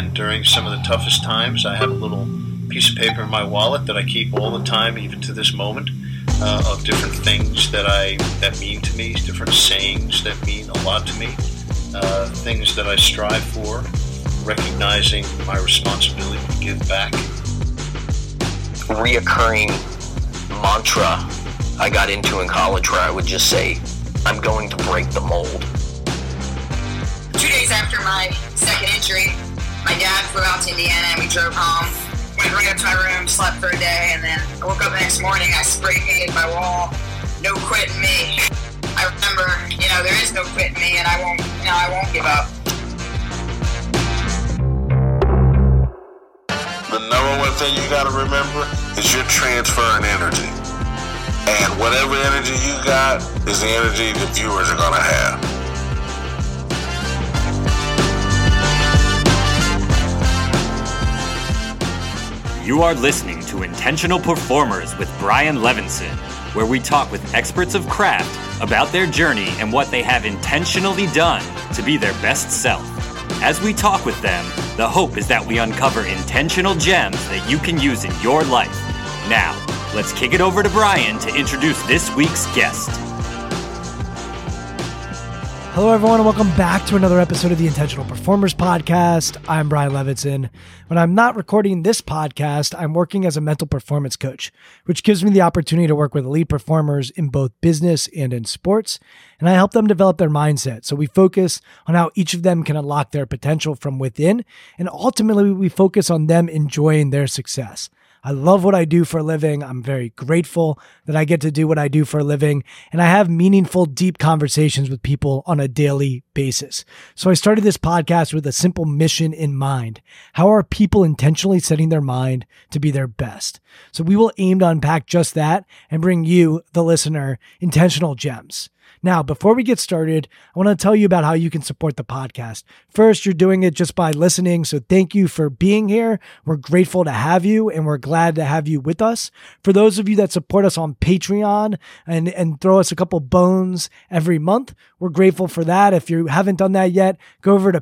And during some of the toughest times, I have a little piece of paper in my wallet that I keep all the time, even to this moment, of different things that mean to me, different sayings that mean a lot to me, things that I strive for, recognizing my responsibility to give back. Reoccurring mantra I got into in college where I would just say, I'm going to break the mold. 2 days after my second injury, my dad flew out to Indiana and we drove home. Went right up to my room, slept for a day, and then I woke up the next morning, I spray painted my wall, no quitting me. I remember, there is no quitting me, and I won't give up. The number one thing you gotta remember is you're transferring energy. And whatever energy you got is the energy the viewers are gonna have. You are listening to Intentional Performers with Brian Levinson, where we talk with experts of craft about their journey and what they have intentionally done to be their best self. As we talk with them, the hope is that we uncover intentional gems that you can use in your life. Now, let's kick it over to Brian to introduce this week's guest. Hello, everyone, and welcome back to another episode of the Intentional Performers Podcast. I'm Brian Levinson. When I'm not recording this podcast, I'm working as a mental performance coach, which gives me the opportunity to work with elite performers in both business and in sports, and I help them develop their mindset. So we focus on how each of them can unlock their potential from within, and ultimately we focus on them enjoying their success. I love what I do for a living. I'm very grateful that I get to do what I do for a living, and I have meaningful, deep conversations with people on a daily basis. So I started this podcast with a simple mission in mind. How are people intentionally setting their mind to be their best? So we will aim to unpack just that and bring you, the listener, intentional gems. Now, before we get started, I want to tell you about how you can support the podcast. First, you're doing it just by listening, so thank you for being here. We're grateful to have you, and we're glad to have you with us. For those of you that support us on Patreon and throw us a couple bones every month, we're grateful for that. If you haven't done that yet, go over to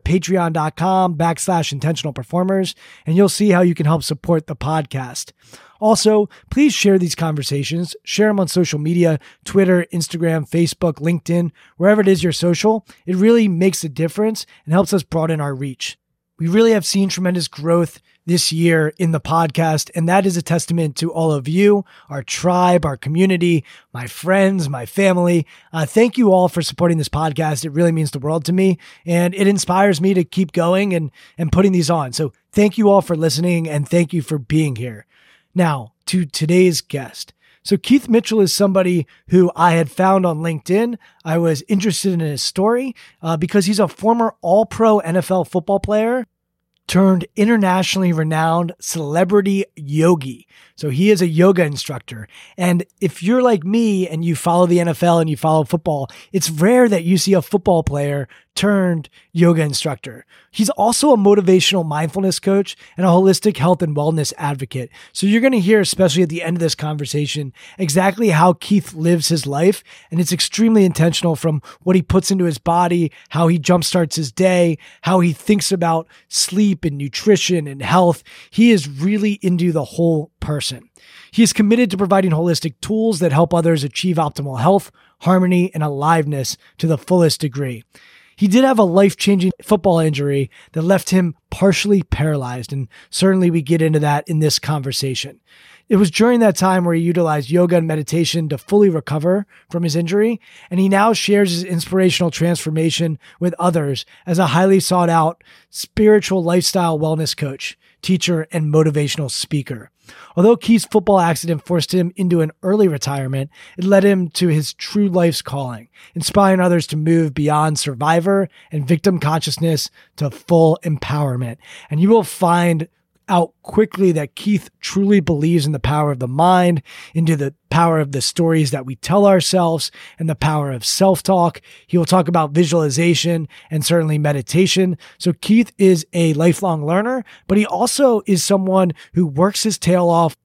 patreon.com/intentional performers, and you'll see how you can help support the podcast. Also, please share these conversations. Share them on social media, Twitter, Instagram, Facebook, LinkedIn, wherever it is you're social. It really makes a difference and helps us broaden our reach. We really have seen tremendous growth this year in the podcast, and that is a testament to all of you, our tribe, our community, my friends, my family. Thank you all for supporting this podcast. It really means the world to me, and it inspires me to keep going and putting these on. So thank you all for listening, and thank you for being here. Now, to today's guest. So Keith Mitchell is somebody who I had found on LinkedIn. I was interested in his story because he's a former all-pro NFL football player turned internationally renowned celebrity yogi. So he is a yoga instructor. And if you're like me and you follow the NFL and you follow football, it's rare that you see a football player turned yoga instructor. He's also a motivational mindfulness coach and a holistic health and wellness advocate. So you're going to hear, especially at the end of this conversation, exactly how Keith lives his life. And it's extremely intentional, from what he puts into his body, how he jumpstarts his day, how he thinks about sleep and nutrition and health. He is really into the whole person. He is committed to providing holistic tools that help others achieve optimal health, harmony, and aliveness to the fullest degree. He did have a life-changing football injury that left him partially paralyzed, and certainly we get into that in this conversation. It was during that time where he utilized yoga and meditation to fully recover from his injury, and he now shares his inspirational transformation with others as a highly sought-out spiritual lifestyle wellness coach, teacher, and motivational speaker. Although Keith's football accident forced him into an early retirement, it led him to his true life's calling, inspiring others to move beyond survivor and victim consciousness to full empowerment. And you will find out quickly that Keith truly believes in the power of the mind, into the power of the stories that we tell ourselves, and the power of self-talk. He will talk about visualization and certainly meditation. So Keith is a lifelong learner, but he also is someone who works his tail off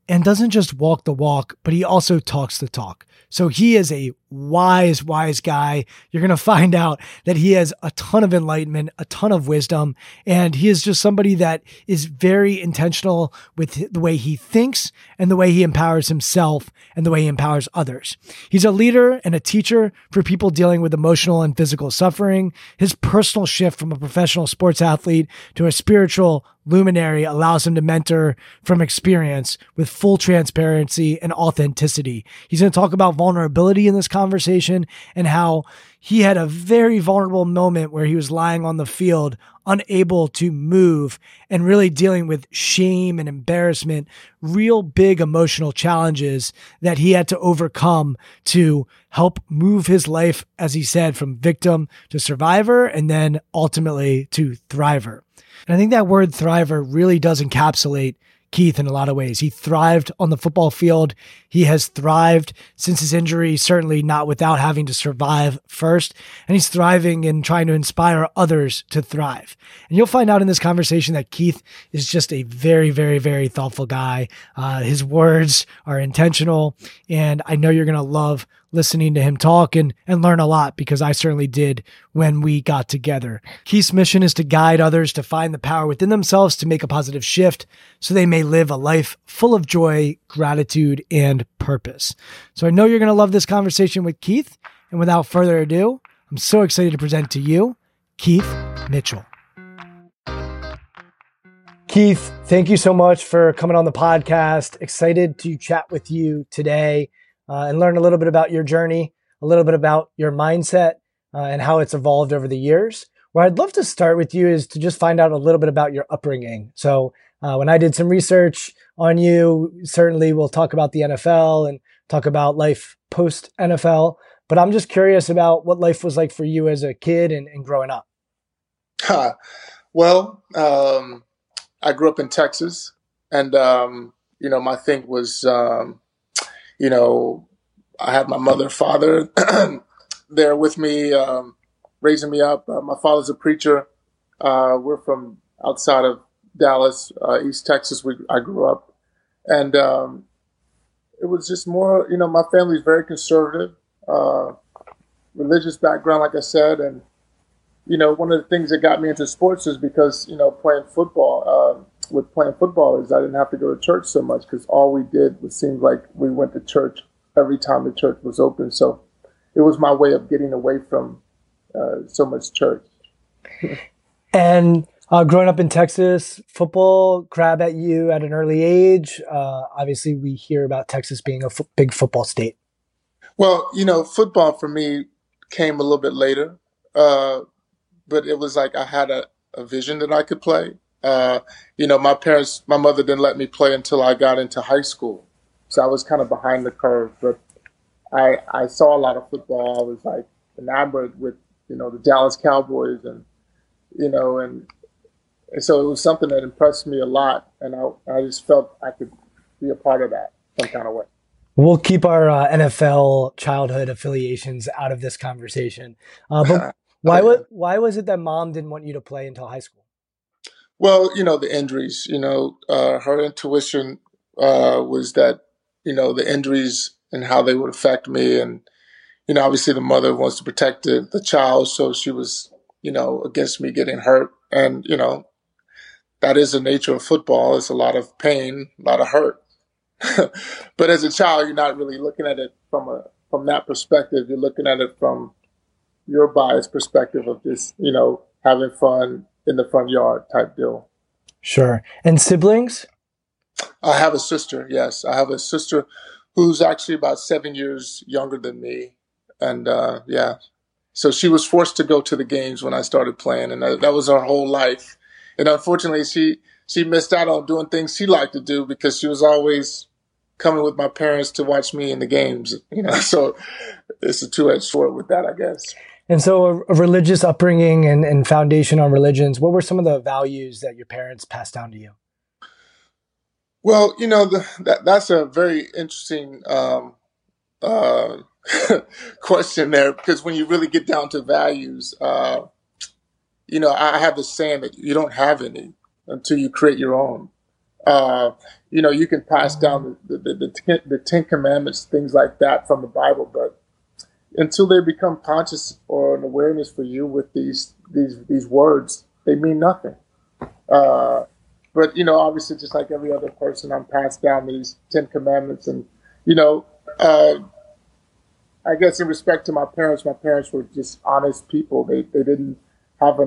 and doesn't just walk the walk, but he also talks the talk. So he is a wise guy. You're going to find out that he has a ton of enlightenment, a ton of wisdom, and he is just somebody that is very intentional with the way he thinks and the way he empowers himself and the way he empowers others. He's a leader and a teacher for people dealing with emotional and physical suffering. His personal shift from a professional sports athlete to a spiritual luminary allows him to mentor from experience with full transparency and authenticity. He's going to talk about vulnerability in this conversation and how he had a very vulnerable moment where he was lying on the field, unable to move and really dealing with shame and embarrassment, real big emotional challenges that he had to overcome to help move his life, as he said, from victim to survivor and then ultimately to thriver. And I think that word thriver really does encapsulate Keith in a lot of ways. He thrived on the football field. He has thrived since his injury, certainly not without having to survive first. And he's thriving in trying to inspire others to thrive. And you'll find out in this conversation that Keith is just a very, very, very thoughtful guy. His words are intentional. And I know you're going to love listening to him talk and learn a lot, because I certainly did when we got together. Keith's mission is to guide others to find the power within themselves to make a positive shift so they may live a life full of joy, gratitude, and purpose. So I know you're going to love this conversation with Keith. And without further ado, I'm so excited to present to you Keith Mitchell. Keith, thank you so much for coming on the podcast. Excited to chat with you today. And learn a little bit about your journey, a little bit about your mindset, and how it's evolved over the years. Where I'd love to start with you is to just find out a little bit about your upbringing. So when I did some research on you, certainly we'll talk about the NFL and talk about life post NFL, but I'm just curious about what life was like for you as a kid and growing up. Well, I grew up in Texas, and, my thing was, I had my mother and father there with me, raising me up. My father's a preacher. We're from outside of Dallas, East Texas. I grew up. And it was just more, my family's very conservative, religious background, like I said. And, one of the things that got me into sports is because, playing football is I didn't have to go to church so much, because all we did was seem like we went to church every time the church was open. So it was my way of getting away from so much church. And growing up in Texas, football grabbed at you at an early age. Obviously, we hear about Texas being a big football state. Well, football for me came a little bit later, but it was like I had a vision that I could play. My mother didn't let me play until I got into high school. So I was kind of behind the curve, but I saw a lot of football. I was like enamored with, the Dallas Cowboys and so it was something that impressed me a lot. And I just felt I could be a part of that some kind of way. We'll keep our NFL childhood affiliations out of this conversation. But why was it that mom didn't want you to play until high school? Well, the injuries, her intuition was that, the injuries and how they would affect me. And, obviously the mother wants to protect the child. So she was, against me getting hurt. And, that is the nature of football. It's a lot of pain, a lot of hurt. But as a child, you're not really looking at it from that perspective. You're looking at it from your biased perspective of just, having fun in the front yard type deal. Sure. And siblings? I have a sister, yes. I have a sister who's actually about 7 years younger than me. And so she was forced to go to the games when I started playing, and that was her whole life. And unfortunately, she missed out on doing things she liked to do because she was always coming with my parents to watch me in the games. So it's a two-edged sword with that, I guess. And so a religious upbringing and foundation on religions, what were some of the values that your parents passed down to you? Well, that's a very interesting question there, because when you really get down to values, I have this saying that you don't have any until you create your own. You can pass down the Ten Commandments, things like that from the Bible, but until they become conscious or an awareness for you with these words, they mean nothing. But obviously, just like every other person, I'm passed down these 10 Commandments, and I guess in respect to my parents were just honest people. They didn't have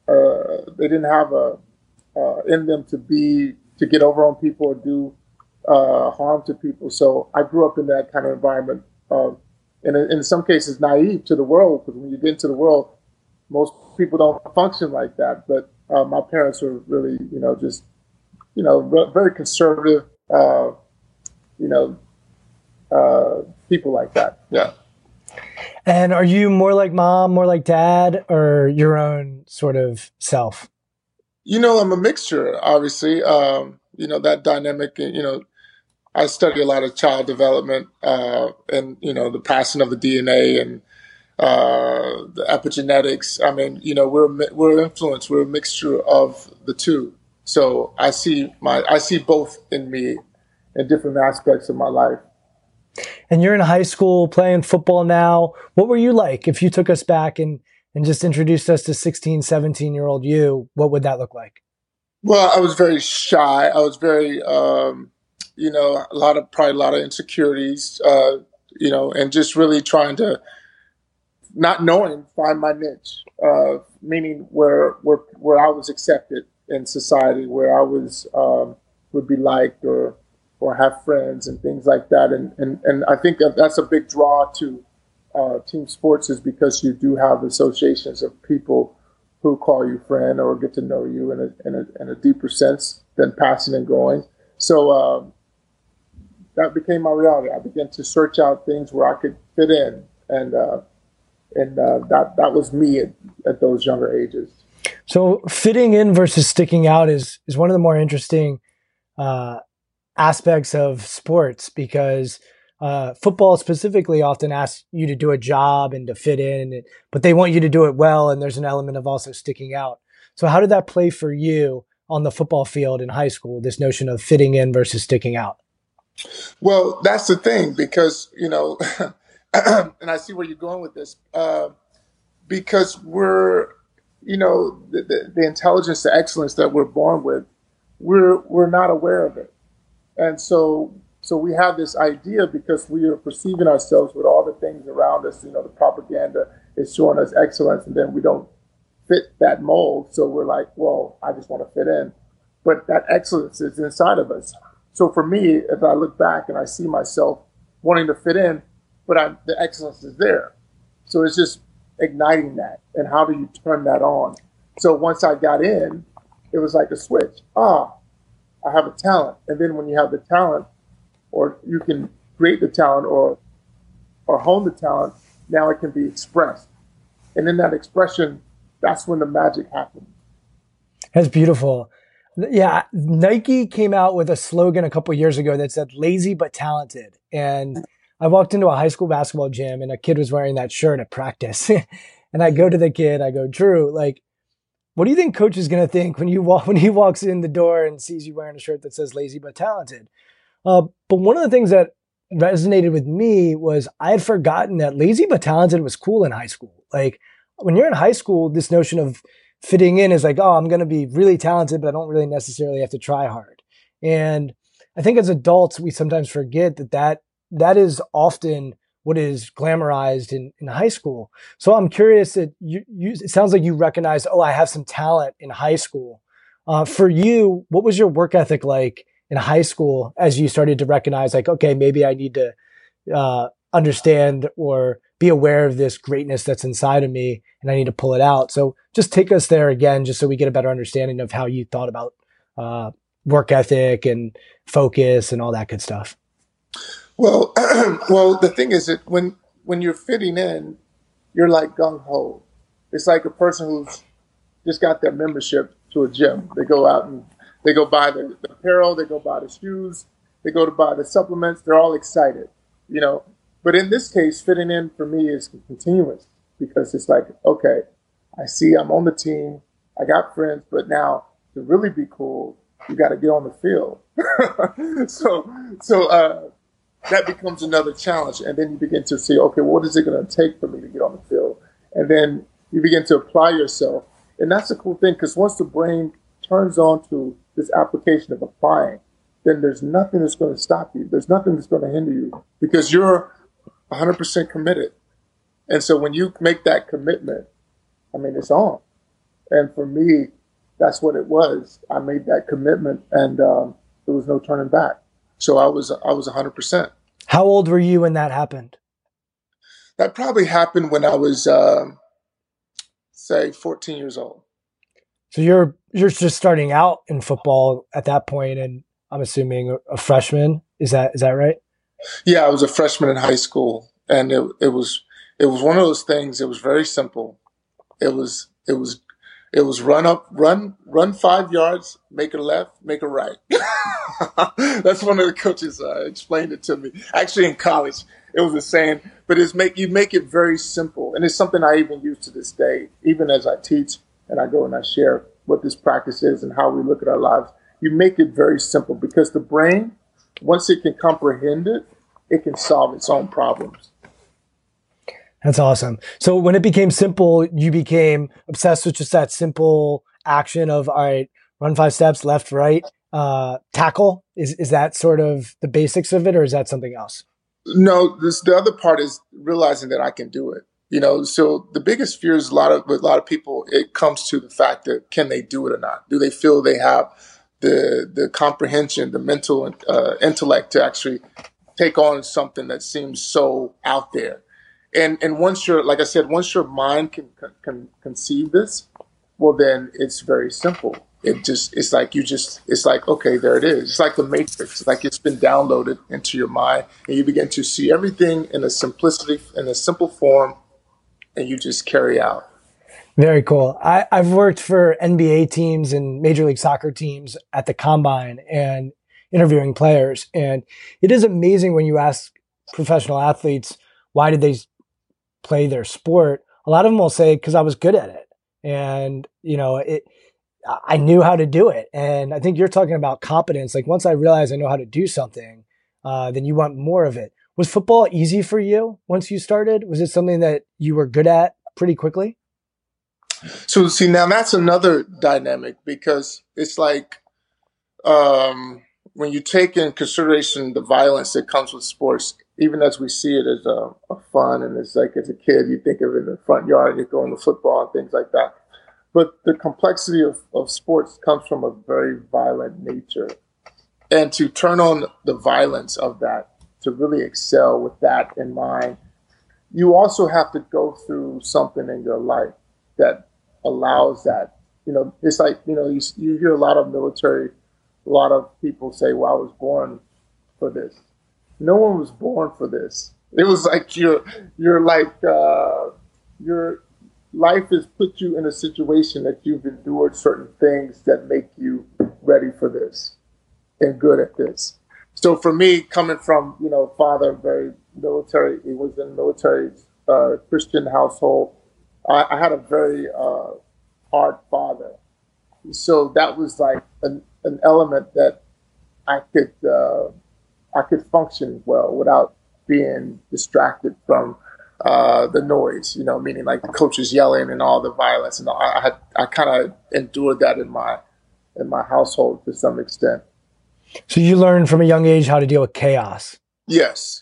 in them to get over on people or do harm to people. So I grew up in that kind of environment, and in some cases naive to the world, because when you get into the world, most people don't function like that. But my parents were really, very conservative, people like that. Yeah. And are you more like mom, more like dad, or your own sort of self? I'm a mixture, obviously. That dynamic, I study a lot of child development, and, the passing of the DNA and the epigenetics. I mean, we're influenced. We're a mixture of the two. So I see both in me in different aspects of my life. And you're in high school playing football now. What were you like? If you took us back and just introduced us to 16, 17-year-old you, what would that look like? Well, I was very shy. I was very, a lot of insecurities, and just really trying to, not knowing, find my niche, meaning where I was accepted in society, where I was, would be liked or have friends and things like that. And I think that's a big draw to team sports, is because you do have associations of people who call you friend or get to know you in a deeper sense than passing and going. So that became my reality. I began to search out things where I could fit in, and that was me at those younger ages. So fitting in versus sticking out is one of the more interesting aspects of sports, because football specifically often asks you to do a job and to fit in, but they want you to do it well, and there's an element of also sticking out. So how did that play for you on the football field in high school, this notion of fitting in versus sticking out? Well, that's the thing, because, and I see where you're going with this, because we're, the intelligence, the excellence that we're born with, we're not aware of it. And so we have this idea, because we are perceiving ourselves with all the things around us. The propaganda is showing us excellence, and then we don't fit that mold. So we're like, well, I just want to fit in. But that excellence is inside of us. So for me, if I look back and I see myself wanting to fit in, but the excellence is there. So it's just igniting that. And how do you turn that on? So once I got in, it was like a switch. I have a talent. And then when you have the talent, or you can create the talent or hone the talent, now it can be expressed. And in that expression, that's when the magic happens. That's beautiful. Yeah, Nike came out with a slogan a couple of years ago that said "lazy but talented." And I walked into a high school basketball gym, and a kid was wearing that shirt at practice. And I go to the kid, I go, "Drew, what do you think coach is going to think when he walks in the door and sees you wearing a shirt that says lazy but talented?" But one of the things that resonated with me was I had forgotten that lazy but talented was cool in high school. When you're in high school, this notion of fitting in is I'm going to be really talented, but I don't really necessarily have to try hard. And I think as adults, we sometimes forget that is often what is glamorized in high school. So I'm curious that it sounds like you recognized, I have some talent in high school. For you, what was your work ethic like in high school as you started to recognize okay, maybe I need to understand or be aware of this greatness that's inside of me, and I need to pull it out. So just take us there again, just so we get a better understanding of how you thought about work ethic and focus and all that good stuff. Well, the thing is that when you're fitting in, you're like gung-ho. It's like a person who's just got their membership to a gym. They go out and they go buy the apparel, they go buy the shoes, they go to buy the supplements. They're all excited, But in this case, fitting in for me is continuous, because it's like, okay, I see I'm on the team, I got friends, but now to really be cool, you got to get on the field. so that becomes another challenge. And then you begin to see, okay, what is it going to take for me to get on the field? And then you begin to apply yourself. And that's the cool thing, because once the brain turns on to this application of applying, then there's nothing that's going to stop you. There's nothing that's going to hinder you, because you're 100% committed. And so when you make that commitment, I mean, it's on. And for me, that's what it was. I made that commitment, and there was no turning back. So I was 100%. How old were you when that happened? That probably happened when I was, say, 14 years old. So you're just starting out in football at that point, and I'm assuming a freshman. Is that right? Yeah, I was a freshman in high school, and it was one of those things. It was very simple. It was run 5 yards, make a left, make a right. That's one of the coaches explained it to me. Actually, in college, it was a saying, but you make it very simple, and it's something I even use to this day, even as I teach and I go and I share what this practice is and how we look at our lives. You make it very simple, because the brain, once it can comprehend it, it can solve its own problems. That's awesome. So when it became simple, you became obsessed with just that simple action of, all right, run 5 steps, left, right, tackle. Is that sort of the basics of it, or is that something else? No, the other part is realizing that I can do it. So the biggest fear is a lot of people, it comes to the fact that, can they do it or not? Do they feel they have the comprehension, the mental intellect to actually take on something that seems so out there? And once like I said, once your mind can conceive this, well, then it's very simple. It's like, okay, there it is. It's like the Matrix. It's like it's been downloaded into your mind, and you begin to see everything in a simple form, and you just carry out. Very cool. I've worked for NBA teams and Major League Soccer teams at the Combine and interviewing players. And it is amazing when you ask professional athletes, why did they play their sport? A lot of them will say, because I was good at it. And, I knew how to do it. And I think you're talking about competence. Like, once I realized I know how to do something, then you want more of it. Was football easy for you once you started? Was it something that you were good at pretty quickly? So see, now that's another dynamic, because it's like when you take in consideration the violence that comes with sports, even as we see it as a fun, and it's like as a kid, you think of it in the front yard and you're going to football and things like that. But the complexity of sports comes from a very violent nature. And to turn on the violence of that, to really excel with that in mind, you also have to go through something in your life that allows that. It's like, you hear a lot of people say, well, I was born for this. No one was born for this. It was like your life has put you in a situation that you've endured certain things that make you ready for this and good at this. So for me, coming from, father, very military, he was in a military Christian household. I had a very hard father. So that was like an element that I could function well without being distracted from the noise, meaning like the coaches yelling and all the violence, and I kind of endured that in my household to some extent. So you learned from a young age how to deal with chaos. Yes.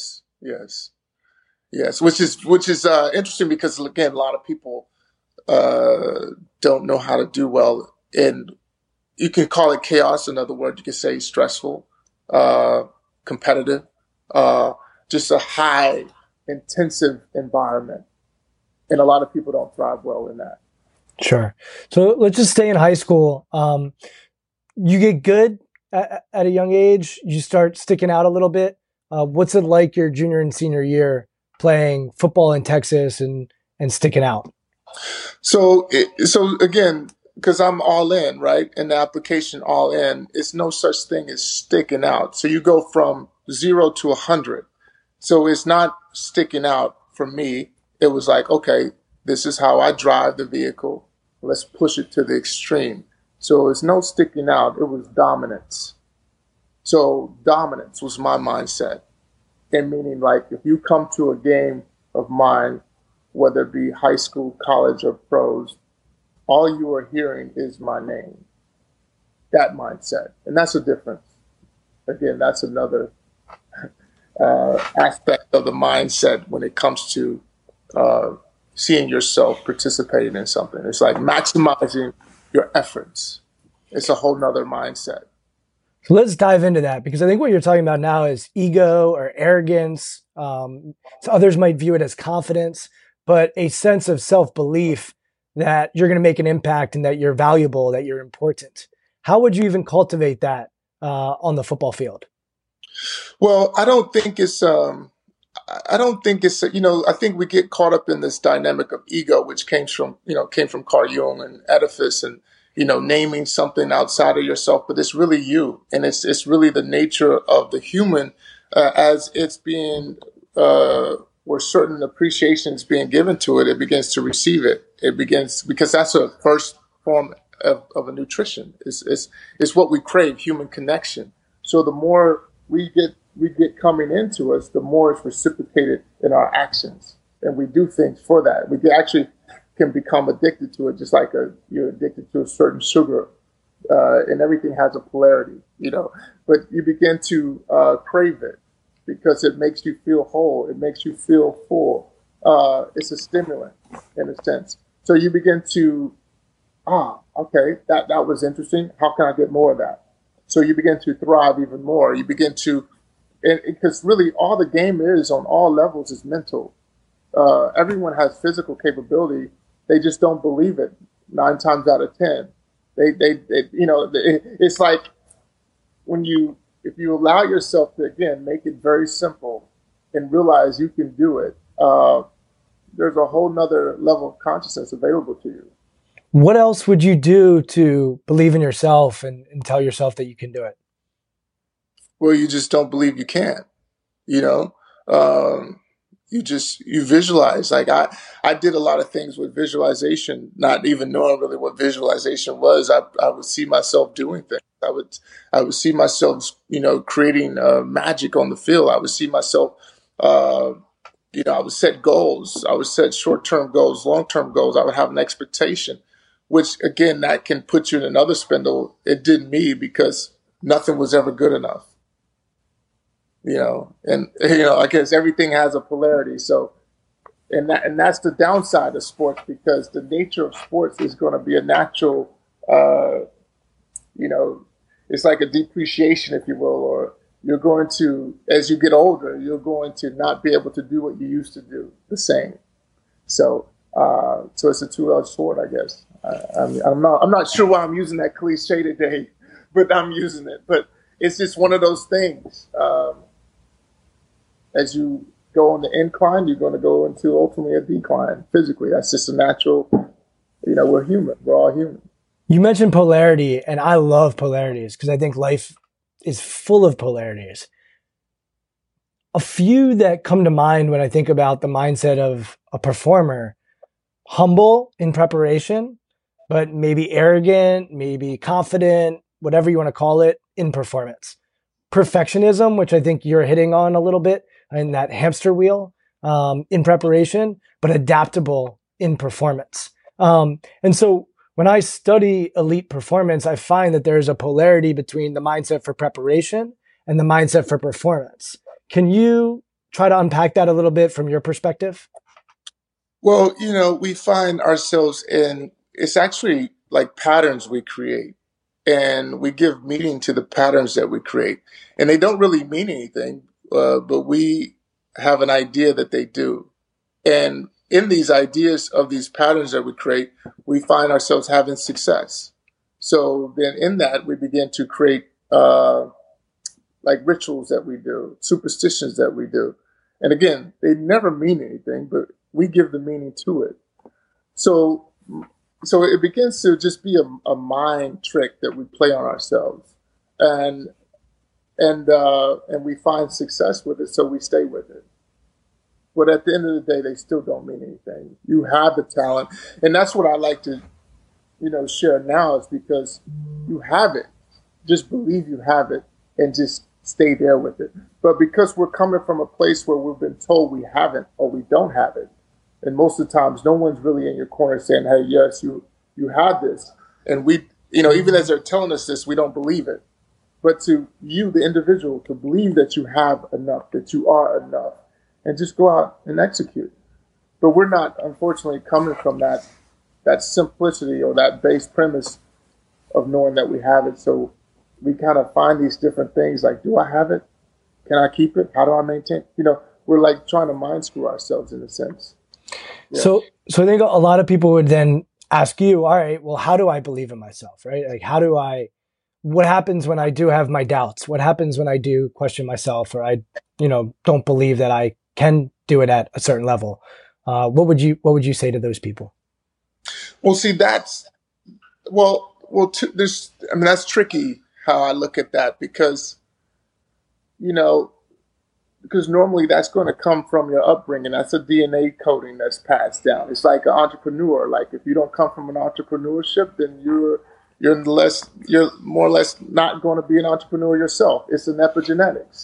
Which is interesting, because again, a lot of people don't know how to do well, and you can call it chaos. In other words, you can say stressful, competitive, just a high intensive environment. And a lot of people don't thrive well in that. Sure. So let's just stay in high school. You get good at a young age. You start sticking out a little bit. What's it like your junior and senior year playing football in Texas and sticking out? So again, because I'm all in, right? And the application all in, it's no such thing as sticking out. So you go from 0 to 100. So it's not sticking out for me. It was like, okay, this is how I drive the vehicle. Let's push it to the extreme. So it's no sticking out. It was dominance. So dominance was my mindset. And meaning, like, if you come to a game of mine, whether it be high school, college, or pros, all you are hearing is my name. That mindset. And that's a difference. Again, that's another aspect of the mindset when it comes to seeing yourself participating in something. It's like maximizing your efforts. It's a whole nother mindset. So let's dive into that, because I think what you're talking about now is ego or arrogance. So others might view it as confidence, but a sense of self-belief that you're going to make an impact and that you're valuable, that you're important. How would you even cultivate that on the football field? Well, I don't think it's, I think we get caught up in this dynamic of ego, which came from Carl Jung and Oedipus and, naming something outside of yourself, but it's really you. And it's really the nature of the human as it's being, where certain appreciation is being given to it, it begins to receive it. It begins, because that's a first form of a nutrition. It's what we crave, human connection. So the more we get coming into us, the more it's reciprocated in our actions. And we do things for that. We actually can become addicted to it, just like you're addicted to a certain sugar. And everything has a polarity, but you begin to crave it because it makes you feel whole. It makes you feel full. It's a stimulant in a sense. So you begin to, okay, that was interesting. How can I get more of that? So you begin to thrive even more. You begin to, because really all the game is on all levels is mental. Everyone has physical capability. They just don't believe it 9 times out of 10. It's like if you allow yourself to, again, make it very simple and realize you can do it, there's a whole nother level of consciousness available to you. What else would you do to believe in yourself and tell yourself that you can do it? Well, you just don't believe you can, you visualize. Like I did a lot of things with visualization, not even knowing really what visualization was. I would see myself doing things. I would see myself, creating magic on the field. I would see myself, I would set goals. I would set short-term goals, long-term goals. I would have an expectation, which again, that can put you in another spindle. It did me because nothing was ever good enough. I guess everything has a polarity. So, and that's the downside of sports, because the nature of sports is going to be a natural, it's like a depreciation, if you will, or you're going to, as you get older, you're going to not be able to do what you used to do the same. So it's a two-edged sword, I guess. I'm not sure why I'm using that cliche today, but I'm using it. But it's just one of those things. As you go on the incline, you're going to go into ultimately a decline physically. That's just a natural, we're human. We're all human. You mentioned polarity, and I love polarities because I think life is full of polarities. A few that come to mind when I think about the mindset of a performer: humble in preparation, but maybe arrogant, maybe confident, whatever you want to call it, in performance. Perfectionism, which I think you're hitting on a little bit in that hamster wheel, in preparation, but adaptable in performance. And so when I study elite performance, I find that there's a polarity between the mindset for preparation and the mindset for performance. Can you try to unpack that a little bit from your perspective? Well, we find ourselves it's actually like patterns we create, and we give meaning to the patterns that we create. And they don't really mean anything, but we have an idea that they do. And in these ideas of these patterns that we create, we find ourselves having success. So then in that, we begin to create like rituals that we do, superstitions that we do. And again, they never mean anything, but we give the meaning to it. So it begins to just be a mind trick that we play on ourselves. And we find success with it, so we stay with it. But at the end of the day, they still don't mean anything. You have the talent, and that's what I like to share now is because you have it. Just believe you have it and just stay there with it. But because we're coming from a place where we've been told we haven't or we don't have it, and most of the times no one's really in your corner saying, hey, yes, you had this. And we, even as they're telling us this, we don't believe it. But to you, the individual, to believe that you have enough, that you are enough, and just go out and execute. But we're not, unfortunately, coming from that simplicity or that base premise of knowing that we have it. So we kind of find these different things like, do I have it? Can I keep it? How do I maintain? We're like trying to mind screw ourselves in a sense. Yeah. So I think a lot of people would then ask you, all right, well, how do I believe in myself, right? Like, what happens when I do have my doubts? What happens when I do question myself or I, don't believe that I can do it at a certain level? What would you say to those people? Well, see, that's tricky how I look at that because normally that's going to come from your upbringing. That's a DNA coding that's passed down. It's like an entrepreneur. Like if you don't come from an entrepreneurship, then you're more or less not going to be an entrepreneur yourself. It's an epigenetics.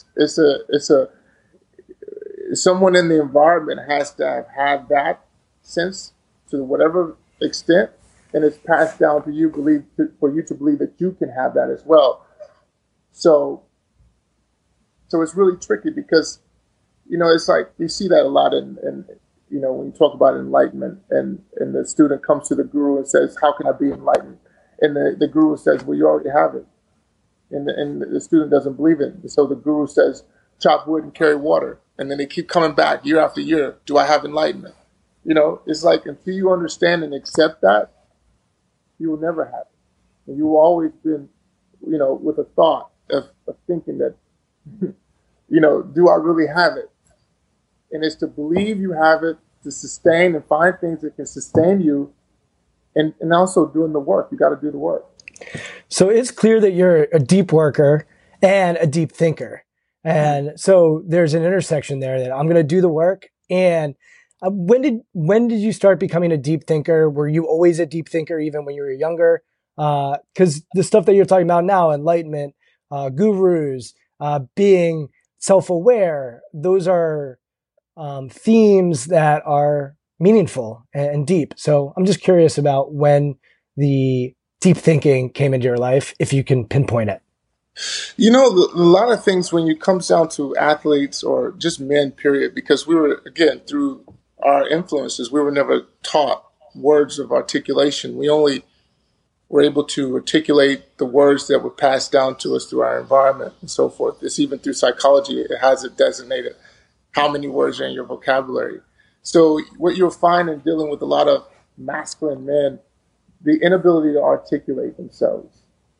Someone in the environment has to have that sense to whatever extent, and it's passed down to you for you to believe that you can have that as well. So it's really tricky because, it's like you see that a lot in when you talk about enlightenment and the student comes to the guru and says, how can I be enlightened? And the guru says, well, you already have it. And the student doesn't believe it. And so the guru says, chop wood and carry water. And then they keep coming back year after year. Do I have enlightenment? It's like until you understand and accept that, you will never have it. And you will always been, with a thought of thinking that, do I really have it? And it's to believe you have it, to sustain and find things that can sustain you, and also doing the work. You got to do the work. So it's clear that you're a deep worker and a deep thinker. And so there's an intersection there that I'm going to do the work. And when did you start becoming a deep thinker? Were you always a deep thinker even when you were younger? Because the stuff that you're talking about now, enlightenment, gurus, being self-aware, those are themes that are meaningful and deep. So I'm just curious about when the deep thinking came into your life, if you can pinpoint it. A lot of things when it comes down to athletes or just men, period, because we were, again, through our influences, we were never taught words of articulation. We only were able to articulate the words that were passed down to us through our environment and so forth. It's even through psychology, it has it designated how many words are in your vocabulary. So what you'll find in dealing with a lot of masculine men, the inability to articulate themselves.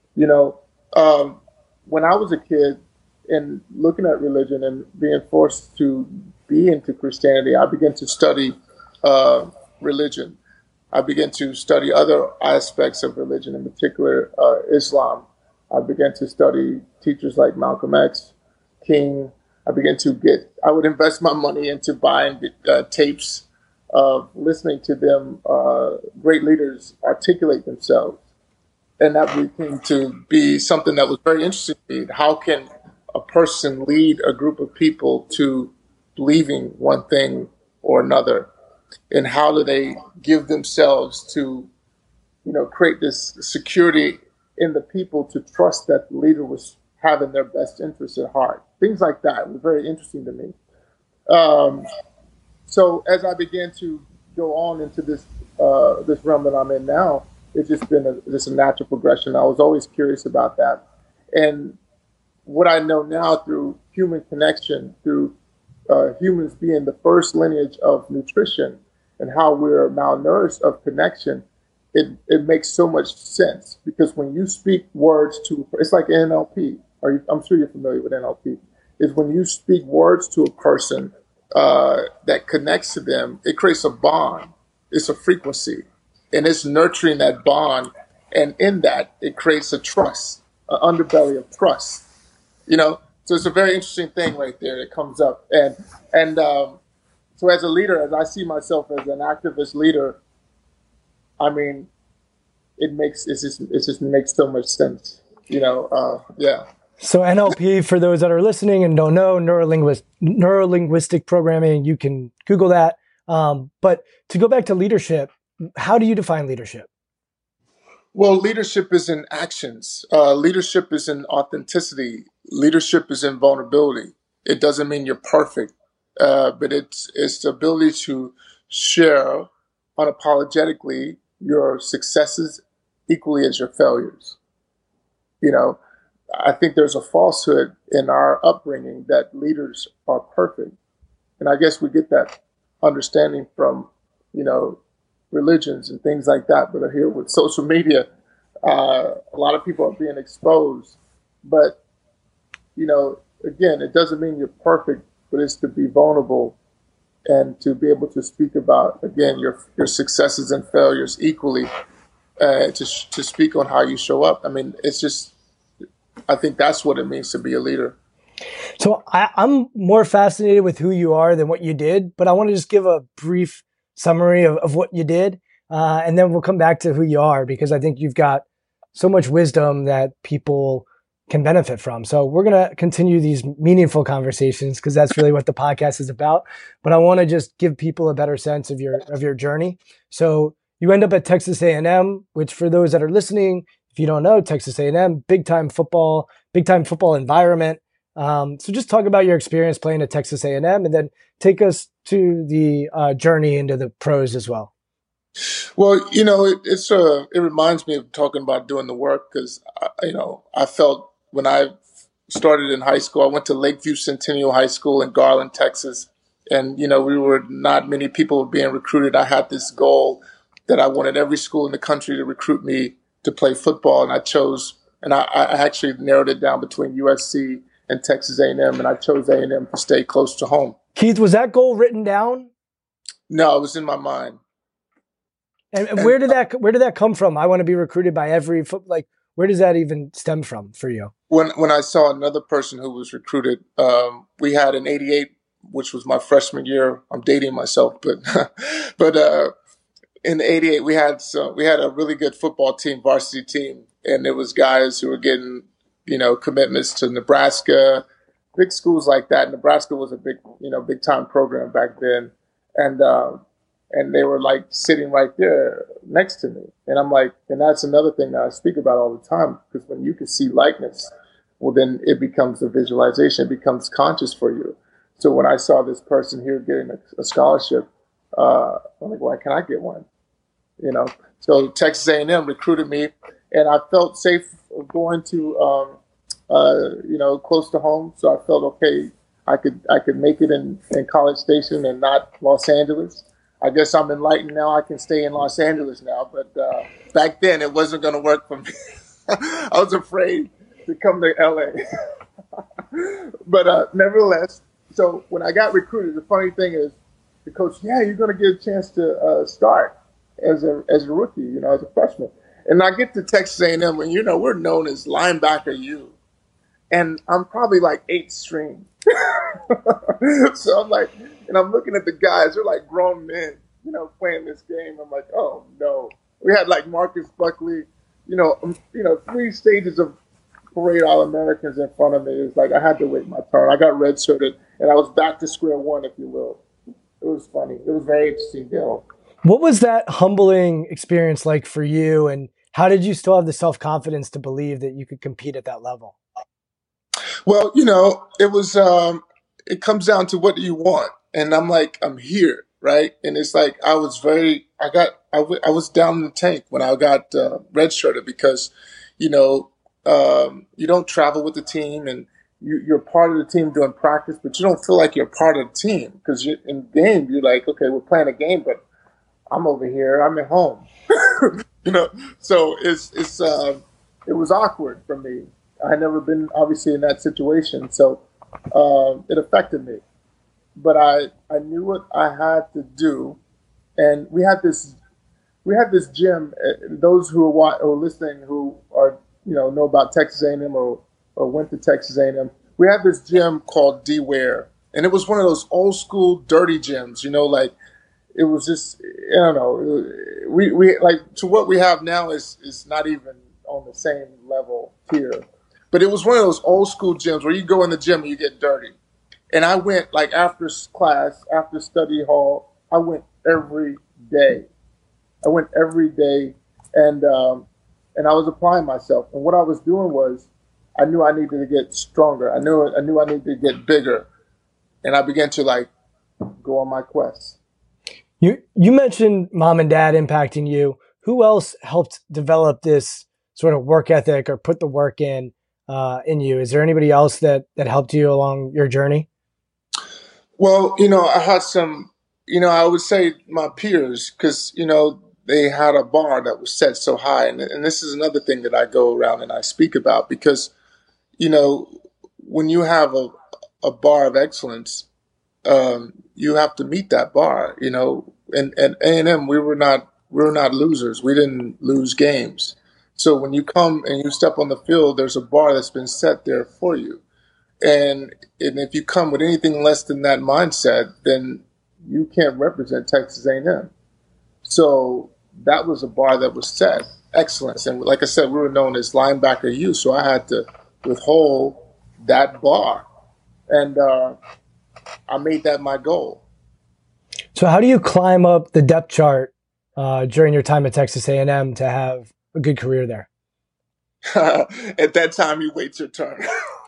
When I was a kid and looking at religion and being forced to be into Christianity, I began to study religion. I began to study other aspects of religion, in particular Islam. I began to study teachers like Malcolm X, King. I would invest my money into buying tapes of listening to them, great leaders articulate themselves. And that became to be something that was very interesting to me. How can a person lead a group of people to believing one thing or another? And how do they give themselves to, create this security in the people to trust that the leader was having their best interests at heart? Things like that were very interesting to me. So as I began to go on into this realm that I'm in now, it's just been just a natural progression. I was always curious about that. And what I know now through human connection, through humans being the first lineage of nutrition and how we're malnourished of connection, it makes so much sense. Because when you speak words to, it's like NLP, I'm sure you're familiar with NLP, is when you speak words to a person that connects to them, it creates a bond. It's a frequency. And it's nurturing that bond. And in that, it creates a trust, an underbelly of trust. So it's a very interesting thing right there that comes up. And so as a leader, as I see myself as an activist leader, I mean, it just makes so much sense. Yeah. So NLP, for those that are listening and don't know, neurolinguistic programming, you can Google that. But to go back to leadership, how do you define leadership? Well, leadership is in actions. Leadership is in authenticity. Leadership is in vulnerability. It doesn't mean you're perfect, but it's the ability to share unapologetically your successes equally as your failures. I think there's a falsehood in our upbringing that leaders are perfect. And I guess we get that understanding from, religions and things like that. But here with social media, a lot of people are being exposed. But, again, it doesn't mean you're perfect, but it's to be vulnerable and to be able to speak about, again, your successes and failures equally, to speak on how you show up. I mean, I think that's what it means to be a leader. So I'm more fascinated with who you are than what you did, but I want to just give a brief summary of what you did. And then we'll come back to who you are, because I think you've got so much wisdom that people can benefit from. So we're going to continue these meaningful conversations, because that's really what the podcast is about. But I want to just give people a better sense of your journey. So you end up at Texas A&M, which, for those that are listening, if you don't know, Texas A&M, big time football environment. So just talk about your experience playing at Texas A&M, and then take us to the journey into the pros as well. Well, it reminds me of talking about doing the work, because, I felt when I started in high school, I went to Lakeview Centennial High School in Garland, Texas. And, we were not many people being recruited. I had this goal that I wanted every school in the country to recruit me to play football. And I actually narrowed it down between USC and Texas A&M, and I chose A&M to stay close to home. Keith, was that goal written down? No, it was in my mind. And where did that come from? I want to be recruited by every where does that even stem from for you? When I saw another person who was recruited, we had in '88, which was my freshman year. I'm dating myself, but in '88 we had a really good football team, varsity team, and it was guys who were getting commitments to Nebraska, big schools like that. Nebraska was a big time program back then, and they were like sitting right there next to me. And I'm like, and that's another thing that I speak about all the time, because when you can see likeness, well, then it becomes a visualization, it becomes conscious for you. So when I saw this person here getting a scholarship, I'm like, why can't I get one? So Texas A&M recruited me, and I felt safe going to, close to home. So I felt okay. I could make it in College Station and not Los Angeles. I guess I'm enlightened now. I can stay in Los Angeles now, but back then it wasn't going to work for me. I was afraid to come to LA. But nevertheless, so when I got recruited, the funny thing is, the coach, you're going to get a chance to start as a rookie, as a freshman. And I get to Texas A&M, and we're known as linebacker U, and I'm probably like 8th string. So I'm like, and I'm looking at the guys, they're like grown men, playing this game. I'm like, oh no. We had like Marcus Buckley, 3 stages of parade All-Americans in front of me. It was like I had to wait my turn. I got redshirted, and I was back to square one, if you will. It was funny. It was a very interesting deal. What was that humbling experience like for you, and how did you still have the self-confidence to believe that you could compete at that level? Well, it was, it comes down to what do you want? And I'm like, I'm here, right? And it's like, I was down in the tank when I got redshirted, because, you don't travel with the team, and you're part of the team doing practice, but you don't feel like you're part of the team, because in the game, you're like, okay, we're playing a game, but I'm over here, I'm at home, so it was awkward for me. I had never been obviously in that situation, so it affected me. But I knew what I had to do, and we had this gym. Those who are listening, who are know about Texas A&M or went to Texas A&M, we had this gym called D-Ware, and it was one of those old school dirty gyms. it was just, I don't know. We like to what we have now is not even on the same level here. But it was one of those old school gyms where you go in the gym and you get dirty. And I went like after class, after study hall, I went every day. I went every day, and I was applying myself. And what I was doing was, I knew I needed to get stronger. I knew I needed to get bigger, and I began to like go on my quest. You mentioned mom and dad impacting you. Who else helped develop this sort of work ethic or put the work in you? Is there anybody else that helped you along your journey? Well, I had some, I would say my peers, because, they had a bar that was set so high. And this is another thing that I go around and I speak about because, when you have a bar of excellence, you have to meet that bar, and A&M, we were not losers. We didn't lose games. So when you come and you step on the field, there's a bar that's been set there for you. And if you come with anything less than that mindset, then you can't represent Texas A&M. So that was a bar that was set, excellence. And like I said, we were known as linebacker U, so I had to withhold that bar. And I made that my goal. So how do you climb up the depth chart during your time at Texas A&M to have a good career there? At that time, you wait your turn.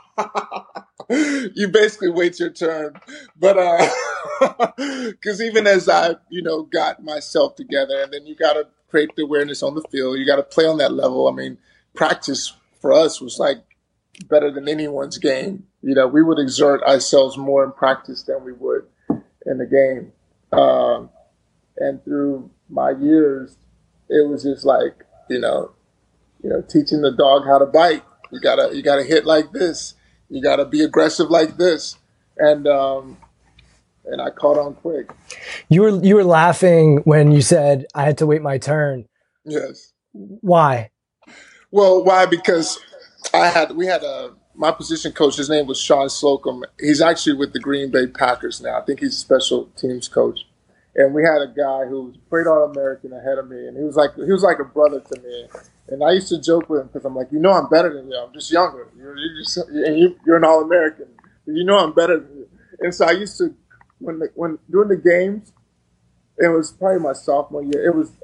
You basically wait your turn. But because even as I, got myself together, and then you got to create the awareness on the field. You got to play on that level. I mean, practice for us was like better than anyone's game. We would exert ourselves more in practice than we would in the game. And through my years, it was just like, teaching the dog how to bite. You gotta hit like this. You gotta be aggressive like this. And I caught on quick. You were laughing when you said I had to wait my turn. Yes. Why? Well, why? Because we had my position coach. His name was Sean Slocum. He's actually with the Green Bay Packers now. I think he's a special teams coach. And we had a guy who was a great All-American ahead of me, and he was like a brother to me. And I used to joke with him because I'm like, I'm better than you. I'm just younger. You're an All-American. I'm better than you. And so I used to, when during the games, it was probably my sophomore year. It was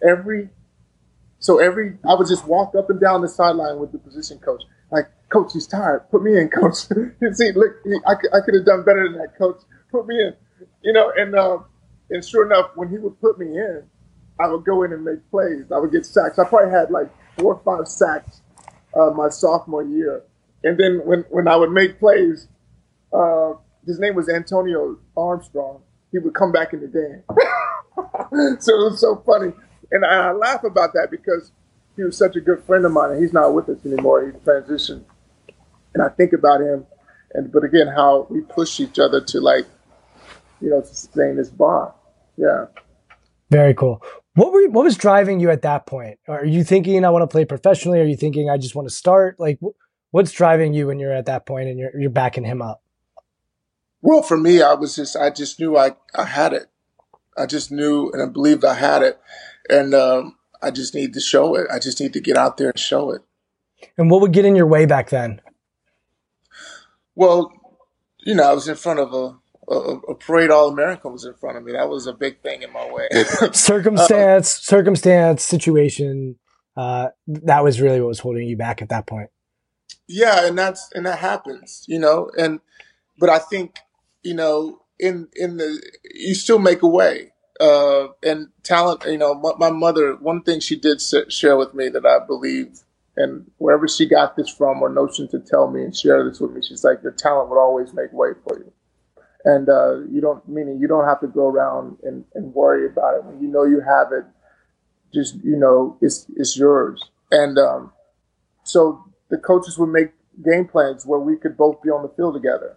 I would just walk up and down the sideline with the position coach. Like, coach, he's tired. Put me in, coach. See, look, I could have done better than that, coach. Put me in. And sure enough, when he would put me in, I would go in and make plays. I would get sacks. I probably had like 4 or 5 sacks my sophomore year. And then when I would make plays, his name was Antonio Armstrong. He would come back in the game. So it was so funny. And I laugh about that because he was such a good friend of mine, and he's not with us anymore. He's transitioned. And I think about him, but again, how we push each other to to sustain this bar. Yeah. Very cool. What was driving you at that point? Are you thinking I want to play professionally? Are you thinking I just want to start? Like, what's driving you when you're at that point and you're backing him up? Well, for me, I just knew I had it. I just knew and I believed I had it. And I just need to show it. I just need to get out there and show it. And what would get in your way back then? Well, I was in front of a parade All-American was in front of me. That was a big thing in my way. Circumstance, situation. That was really what was holding you back at that point. Yeah, and that happens, but I think, you still make a way. And talent, my mother, one thing she did share with me that I believe, and wherever she got this from or notion to tell me and share this with me, she's like, your talent would always make way for you. And you don't have to go around and worry about it. When you have it, just, it's yours. And so the coaches would make game plans where we could both be on the field together,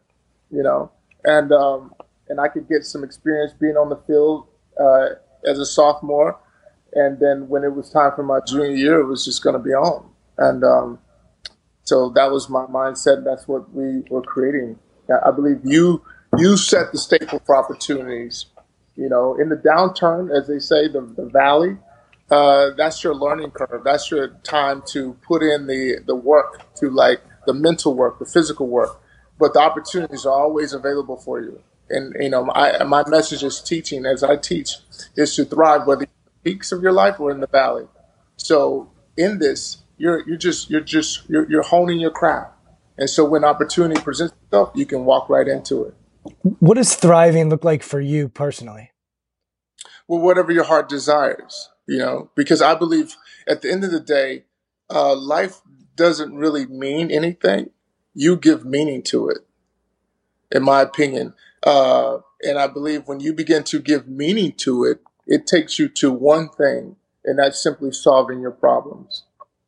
and I could get some experience being on the field as a sophomore. And then when it was time for my junior year, it was just going to be on. And so that was my mindset. That's what we were creating. I believe you set the staple for opportunities, You know, in the downturn, as they say, the valley, that's your learning curve. That's your time to put in the work, to like the mental work, the physical work. But the opportunities are always available for you. And, you know, my message is teaching, as I teach, is to thrive, whether you're in the peaks of your life or in the valley. So in this, you're honing your craft. And so when opportunity presents itself, you can walk right into it. What does thriving look like for you personally? Well, whatever your heart desires, you know, because I believe at the end of the day, life doesn't really mean anything. You give meaning to it, in my opinion. And I believe when you begin to give meaning to it, it takes you to one thing, and that's simply solving your problems.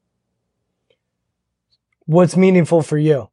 What's meaningful for you?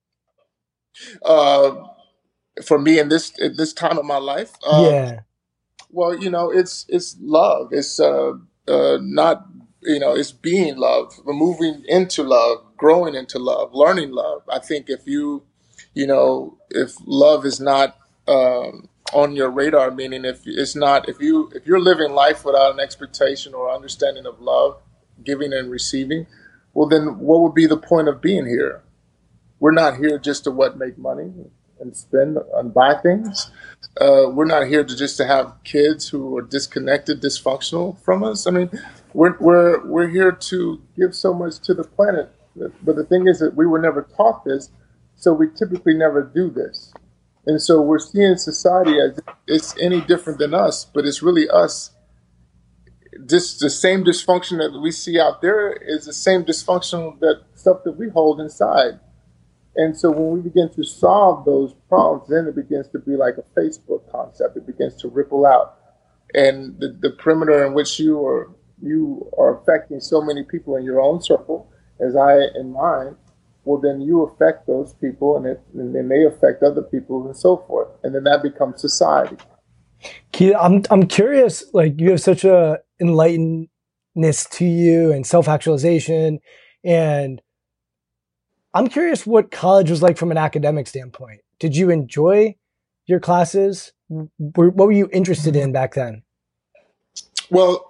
For me in this time of my life, Yeah. well, you know, it's love. It's not, you know, it's being love, moving into love, growing into love, learning love. I think if if love is not on your radar, meaning if you're living life without an expectation or understanding of love, giving and receiving, well, then what would be the point of being here? We're not here just to make money and spend and buy things. We're not here to have kids who are disconnected, dysfunctional from us. I mean, we're here to give so much to the planet. But the thing is that we were never taught this, so we typically never do this. And so we're seeing society as if it's any different than us, but it's really us. Just the same dysfunction that we see out there is the same dysfunction that stuff that we hold inside. And so when we begin to solve those problems, then it begins to be like a Facebook concept. It begins to ripple out. And the perimeter in which you are affecting so many people in your own circle, as I in mine, well, then you affect those people, and then they affect other people, and so forth. And then that becomes society. Keith, I'm curious, like, you have such a enlightenedness to you and self-actualization, and I'm curious what college was like from an academic standpoint. Did you enjoy your classes? What were you interested in back then? Well,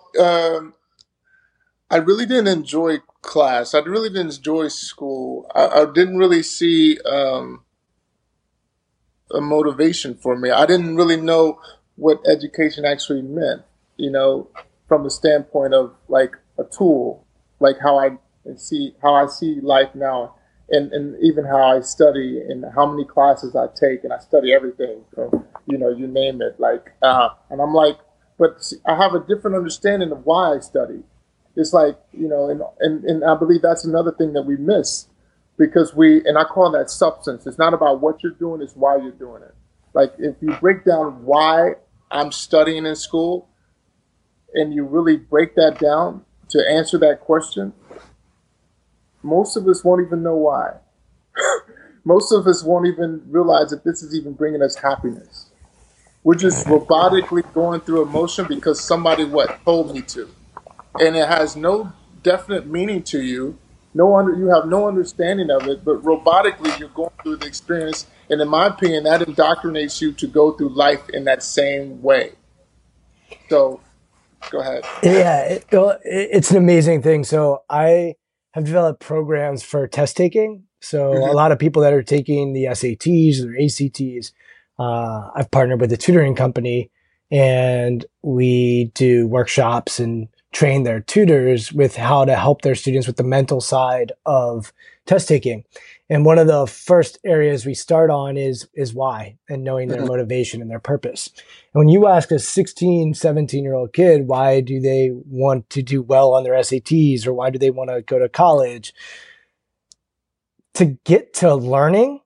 I really didn't enjoy class. I really didn't enjoy school. I didn't really see a motivation for me. I didn't really know what education actually meant, you know, from the standpoint of like a tool, like how I see life now. And even how I study and how many classes I take, and I study everything from, you know, you name it. Like, and I'm like, but see, I have a different understanding of why I study. It's like, you know, and I believe that's another thing that we miss, because and I call that substance. It's not about what you're doing, it's why you're doing it. Like, if you break down why I'm studying in school, and you really break that down to answer that question, most of us won't even know why. Most of us won't even realize that this is even bringing us happiness. We're just robotically going through emotion because somebody told me to. And it has no definite meaning to you. You have no understanding of it, but robotically you're going through the experience. And in my opinion, that indoctrinates you to go through life in that same way. So go ahead. Yeah, it's an amazing thing. So I have developed programs for test taking. So a lot of people that are taking the SATs or ACTs, I've partnered with a tutoring company, and we do workshops and train their tutors with how to help their students with the mental side of test taking. And one of the first areas we start on is why, and knowing their motivation and their purpose. And when you ask a 16, 17-year-old kid, why do they want to do well on their SATs, or why do they want to go to college? To get to learning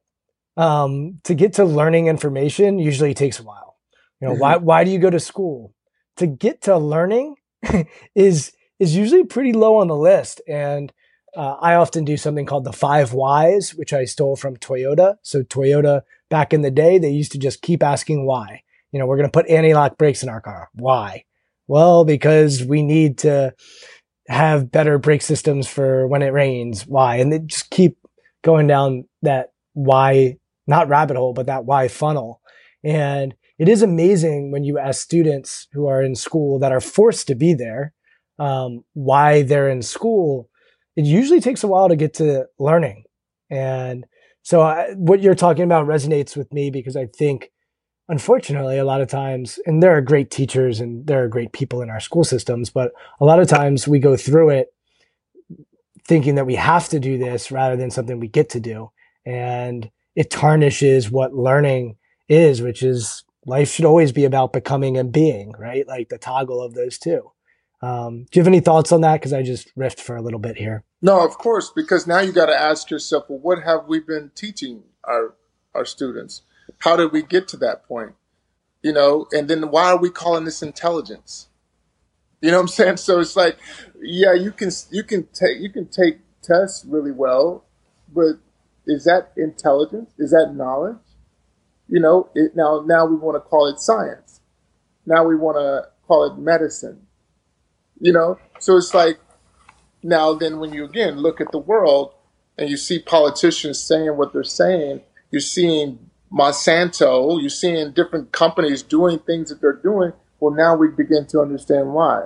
information usually takes a while. You know, why do you go to school? To get to learning is usually pretty low on the list. And I often do something called the 5 whys, which I stole from Toyota. So Toyota, back in the day, they used to just keep asking why. You know, we're going to put anti-lock brakes in our car. Why? Well, because we need to have better brake systems for when it rains. Why? And they just keep going down that why, not rabbit hole, but that why funnel. And it is amazing when you ask students who are in school that are forced to be there, why they're in school. It usually takes a while to get to learning. And so what you're talking about resonates with me, because I think, unfortunately, a lot of times, and there are great teachers and there are great people in our school systems, but a lot of times we go through it thinking that we have to do this rather than something we get to do. And it tarnishes what learning is, which is life should always be about becoming and being, right? Like the toggle of those two. Do you have any thoughts on that? Because I just riffed for a little bit here. No, of course, because now you got to ask yourself, well, what have we been teaching our students? How did we get to that point? You know, and then why are we calling this intelligence? You know what I'm saying? So it's like, yeah, you can take tests really well, but is that intelligence? Is that knowledge? You know, now we want to call it science. Now we want to call it medicine. You know, so it's like, now then when you again look at the world and you see politicians saying what they're saying, you're seeing Monsanto, you're seeing different companies doing things that they're doing. Well, now we begin to understand why.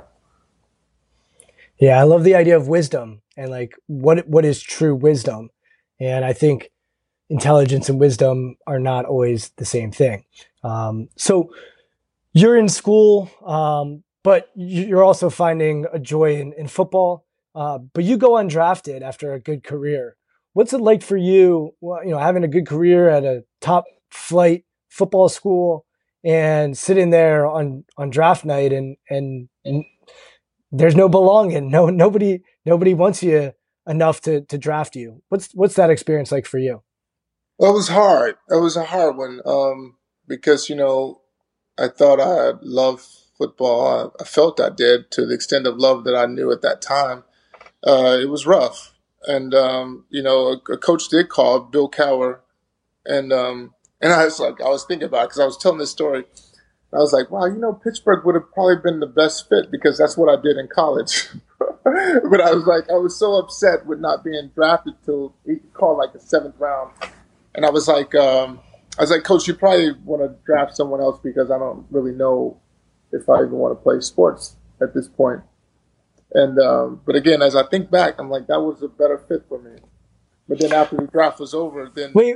Yeah, I love the idea of wisdom and like what is true wisdom. And I think intelligence and wisdom are not always the same thing. So you're in school, but you're also finding a joy in football. But you go undrafted after a good career. What's it like for you, you know, having a good career at a top flight football school and sitting there on draft night and there's no belonging. Nobody wants you enough to draft you. What's that experience like for you? Well, it was hard. It was a hard one because, you know, I thought I loved football. I felt I did to the extent of love that I knew at that time. It was rough. And, you know, a coach did call, Bill Cowher. And I was thinking about it because I was telling this story. I was like, wow, you know, Pittsburgh would have probably been the best fit because that's what I did in college. But I was so upset with not being drafted till he called like the 7th round. And I was like, Coach, you probably want to draft someone else because I don't really know if I even want to play sports at this point. And but again, as I think back, I'm like, that was a better fit for me. But then after the draft was over, then wait,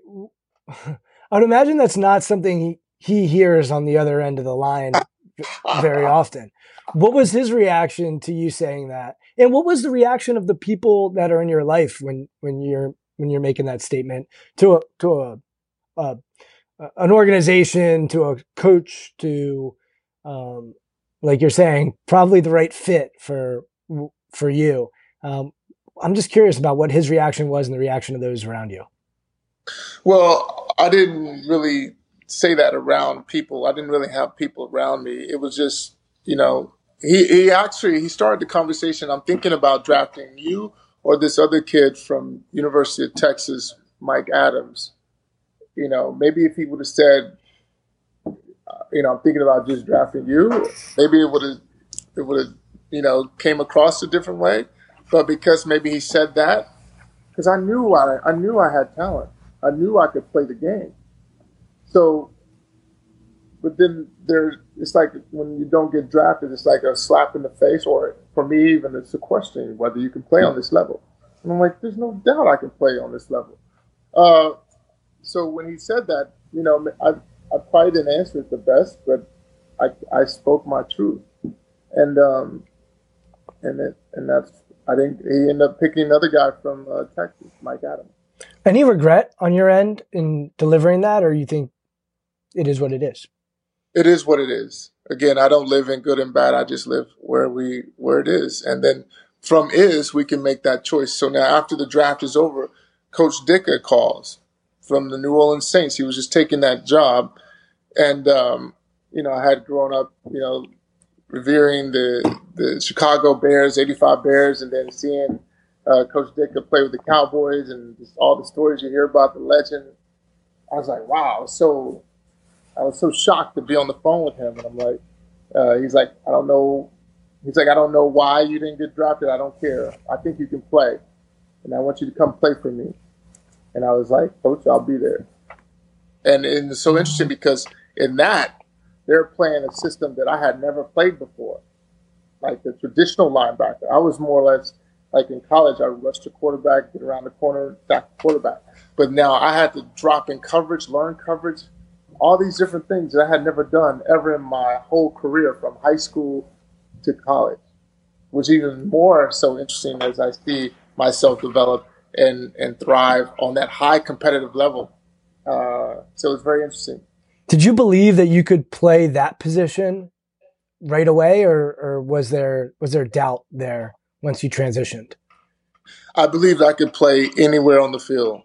I'd imagine that's not something he hears on the other end of the line very often. What was his reaction to you saying that? And what was the reaction of the people that are in your life when you're making that statement to an organization, to a coach, to like you're saying, probably the right fit for you. I'm just curious about what his reaction was and the reaction of those around you. Well, I didn't really say that around people. I didn't really have people around me. It was just, you know, he started the conversation. I'm thinking about drafting you or this other kid from University of Texas, Mike Adams. You know, maybe if he would have said, you know, I'm thinking about just drafting you, maybe it would have, you know, came across a different way. But because maybe he said that, because I knew I had talent. I knew I could play the game. So, but then it's like when you don't get drafted, it's like a slap in the face, or for me even, it's a question whether you can play on this level. And I'm like, there's no doubt I can play on this level. So when he said that, you know, I probably didn't answer it the best, but I spoke my truth, and that's, I think he ended up picking another guy from Texas, Mike Adams. Any regret on your end in delivering that, or you think it is what it is? It is what it is. Again, I don't live in good and bad. I just live where it is. And then from we can make that choice. So now after the draft is over, Coach Ditka calls from the New Orleans Saints. He was just taking that job. And, you know, I had grown up, you know, revering the Chicago Bears, 85 Bears, and then seeing Coach Ditka play with the Cowboys and just all the stories you hear about the legend. I was like, wow. So I was so shocked to be on the phone with him. And I'm like, he's like, I don't know. He's like, I don't know why you didn't get drafted. I don't care. I think you can play. And I want you to come play for me. And I was like, Coach, I'll be there. And it's so interesting because In that, they're playing a system that I had never played before, like the traditional linebacker. I was more or less like in college. I would rush the quarterback, get around the corner, sack the quarterback. But now I had to drop in coverage, learn coverage, all these different things that I had never done ever in my whole career from high school to college, which is even more so interesting as I see myself develop and thrive on that high competitive level. So it's very interesting. Did you believe that you could play that position right away, or was there doubt there once you transitioned? I believed I could play anywhere on the field.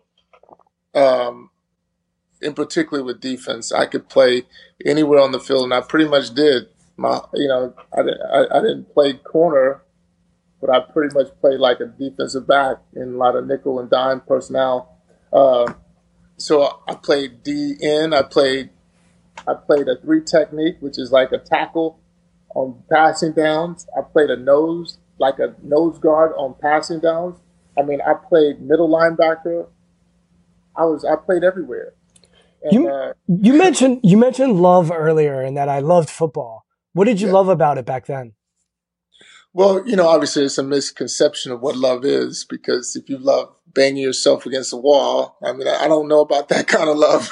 In particular with defense, I could play anywhere on the field, and I pretty much did. I didn't play corner, but I pretty much played like a defensive back in a lot of nickel and dime personnel. So I played DN. I played a 3 technique, which is like a tackle on passing downs. I played a nose guard on passing downs. I mean, I played middle linebacker. I played everywhere. And, you mentioned love earlier, and that I loved football. What did you love about it back then? Well, obviously it's a misconception of what love is, because if you love banging yourself against the wall, I mean, I don't know about that kind of love.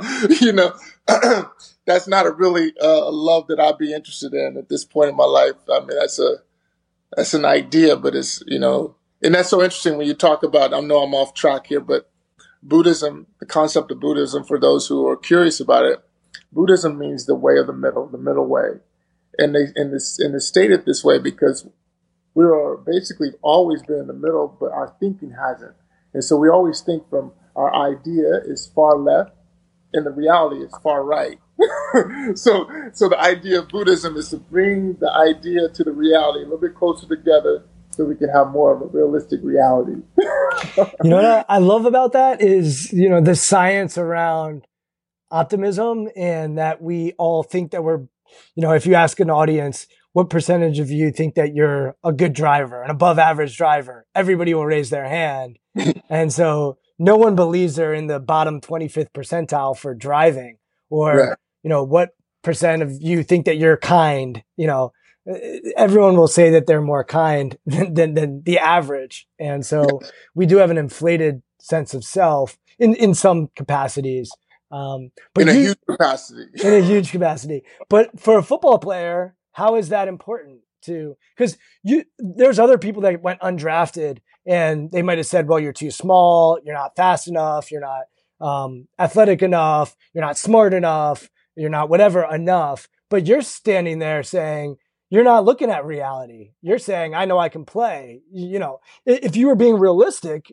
That's not a really love that I'd be interested in at this point in my life. I mean, that's an idea, but it's, and that's so interesting when you talk about, I know I'm off track here, but Buddhism, the concept of Buddhism, for those who are curious about it, Buddhism means the way of the middle way. And it's stated this way because we are basically always been in the middle, but our thinking hasn't. And so we always think from our idea is far left and the reality is far right. So the idea of Buddhism is to bring the idea to the reality a little bit closer together so we can have more of a realistic reality. You know what I love about that is, the science around optimism, and that we all think that we're, if you ask an audience, what percentage of you think that you're a good driver, an above average driver, everybody will raise their hand. And so no one believes they're in the bottom 25th percentile for driving, or, right. What percent of you think that you're kind, everyone will say that they're more kind than the average. And so we do have an inflated sense of self in some capacities. But in a huge capacity. In a huge capacity. But for a football player, how is that important to, because there's other people that went undrafted and they might have said, well, you're too small, you're not fast enough, you're not athletic enough, you're not smart enough, you're not whatever enough. But you're standing there saying, you're not looking at reality. You're saying, I know I can play. If you were being realistic,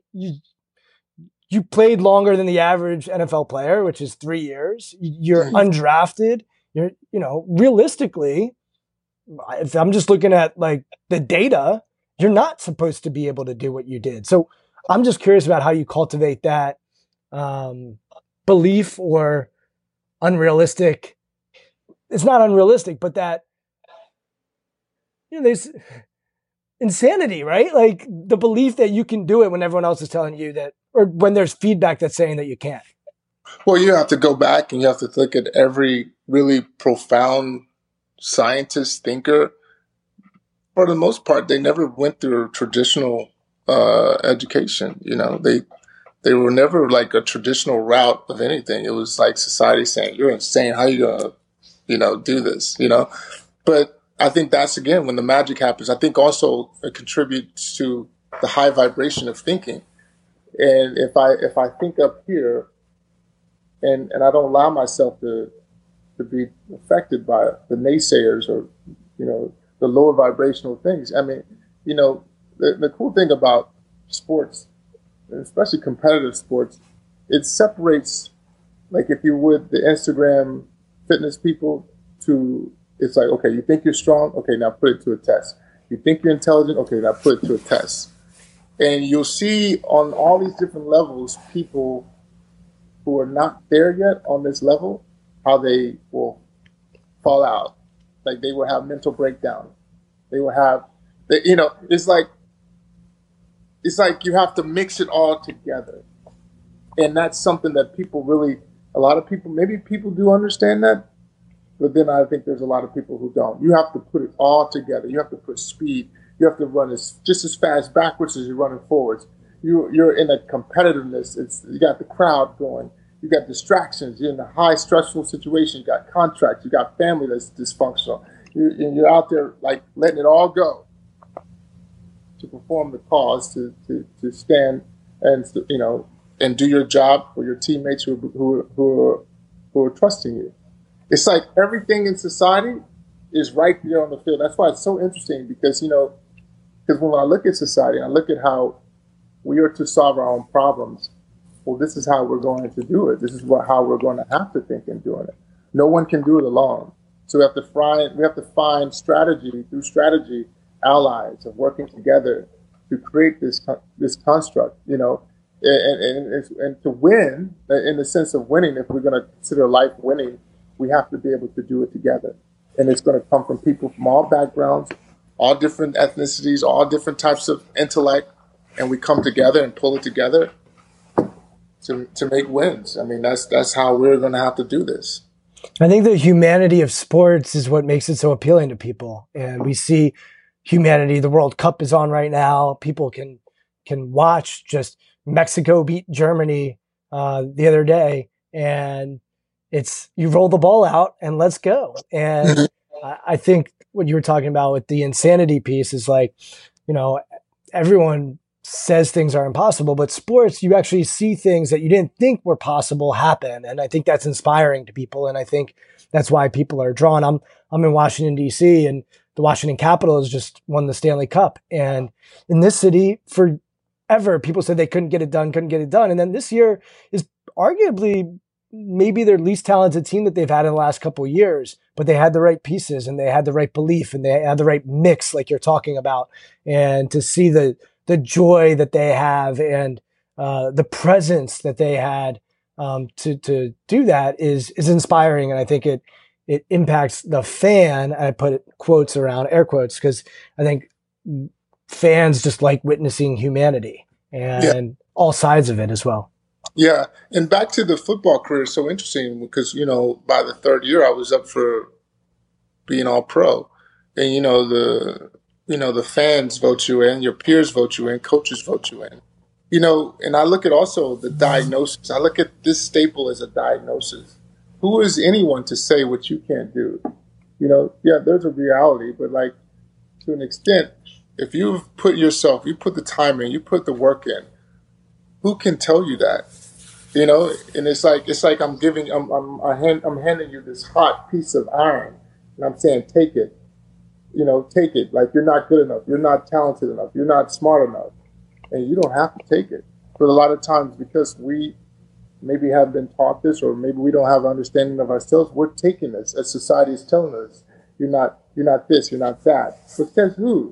you played longer than the average NFL player, which is 3 years. You're undrafted. You're, realistically, if I'm just looking at like the data, you're not supposed to be able to do what you did. So I'm just curious about how you cultivate that belief or unrealistic. It's not unrealistic, but that, there's insanity, right? Like the belief that you can do it when everyone else is telling you that, or when there's feedback that's saying that you can't. Well, you have to go back and you have to look at every really profound scientist, thinker. For the most part, they never went through traditional education. They were never like a traditional route of anything. It was like society saying, "You're insane. How are you gonna, do this?" But I think that's, again, when the magic happens. I think also it contributes to the high vibration of thinking. And if I think up here and I don't allow myself to be affected by the naysayers or, the lower vibrational things. I mean, the cool thing about sports, especially competitive sports, it separates, like if you would, the Instagram fitness people to, it's like, okay, you think you're strong? Okay, now put it to a test. You think you're intelligent? Okay, now put it to a test. And you'll see on all these different levels, people who are not there yet on this level, how they will fall out. Like they will have mental breakdown. They will have, it's like you have to mix it all together. And that's something that people really, a lot of people, maybe people do understand that, But then I think there's a lot of people who don't. You have to put it all together. You have to put speed. You have to run just as fast backwards as you're running forwards. You're in a competitiveness. You got the crowd going. You got distractions. You're in a high stressful situation. You got contracts. You got family that's dysfunctional. You're out there like letting it all go to perform the cause, to stand and and do your job for your teammates who are trusting you. It's like everything in society is right there on the field. That's why it's so interesting because when I look at society and I look at how we are to solve our own problems, well, this is how we're going to do it. This is how we're going to have to think in doing it. No one can do it alone. So we have to find strategy allies of working together to create this construct, and to win in the sense of winning. If we're going to consider life winning, we have to be able to do it together, and it's going to come from people from all backgrounds, all different ethnicities, all different types of intellect, and we come together and pull it together to make wins. I mean, that's how we're going to have to do this. I think the humanity of sports is what makes it so appealing to people. And we see humanity. The World Cup is on right now. People can watch just Mexico beat Germany the other day, and it's you roll the ball out and let's go. And I think what you were talking about with the insanity piece is like, everyone says things are impossible, but sports, you actually see things that you didn't think were possible happen. And I think that's inspiring to people. And I think that's why people are drawn. I'm in Washington, D.C., and the Washington Capitals just won the Stanley Cup. And in this city, forever, people said they couldn't get it done. And then this year is arguably maybe their least talented team that they've had in the last couple of years, but they had the right pieces and they had the right belief and they had the right mix, like you're talking about. And to see the joy that they have and the presence that they had to do that is inspiring. And I think it impacts the fan. I put quotes around air quotes because I think fans just like witnessing humanity and all sides of it as well. Yeah. And back to the football career is so interesting because, by the third year I was up for being all pro. And, the fans vote you in, your peers vote you in, coaches vote you in. And I look at also the diagnosis. I look at this staple as a diagnosis. Who is anyone to say what you can't do? There's a reality, but like to an extent, if you've put the time in, you put the work in, who can tell you that? And it's like I'm handing you this hot piece of iron and I'm saying, take it. Take it. Like you're not good enough. You're not talented enough. You're not smart enough. And you don't have to take it. But a lot of times because we maybe have been taught this or maybe we don't have an understanding of ourselves, we're taking this as society is telling us, you're not this, you're not that. But says who?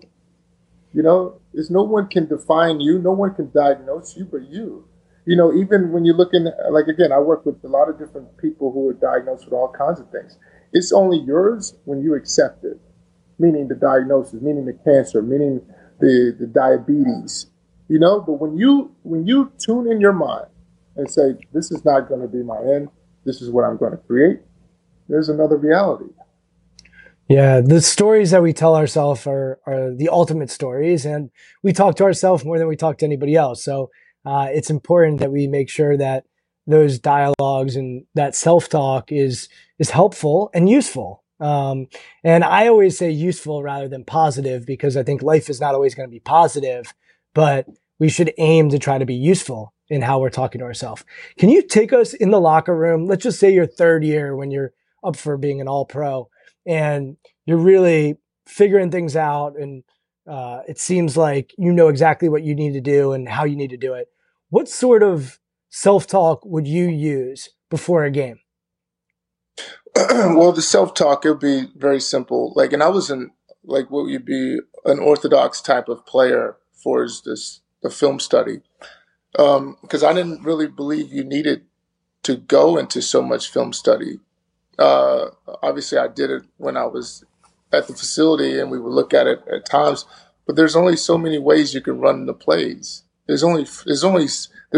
Is no one can define you. No one can diagnose you but you. Even when you're looking, like again, I work with a lot of different people who are diagnosed with all kinds of things. It's only yours when you accept it. Meaning the diagnosis, meaning the cancer, meaning the diabetes, But when you tune in your mind and say, this is not going to be my end, this is what I'm going to create, there's another reality. Yeah, the stories that we tell ourselves are the ultimate stories, and we talk to ourselves more than we talk to anybody else. So it's important that we make sure that those dialogues and that self-talk is helpful and useful. And I always say useful rather than positive because I think life is not always going to be positive, but we should aim to try to be useful in how we're talking to ourselves. Can you take us in the locker room? Let's just say your third year when you're up for being an all-pro and you're really figuring things out and it seems like you know exactly what you need to do and how you need to do it. What sort of self-talk would you use before a game? Well, the self-talk, it would be very simple. And I wasn't what would be an orthodox type of player for the film study. Because I didn't really believe you needed to go into so much film study. Obviously I did it when I was at the facility and we would look at it at times, but there's only so many ways you can run the plays. There's only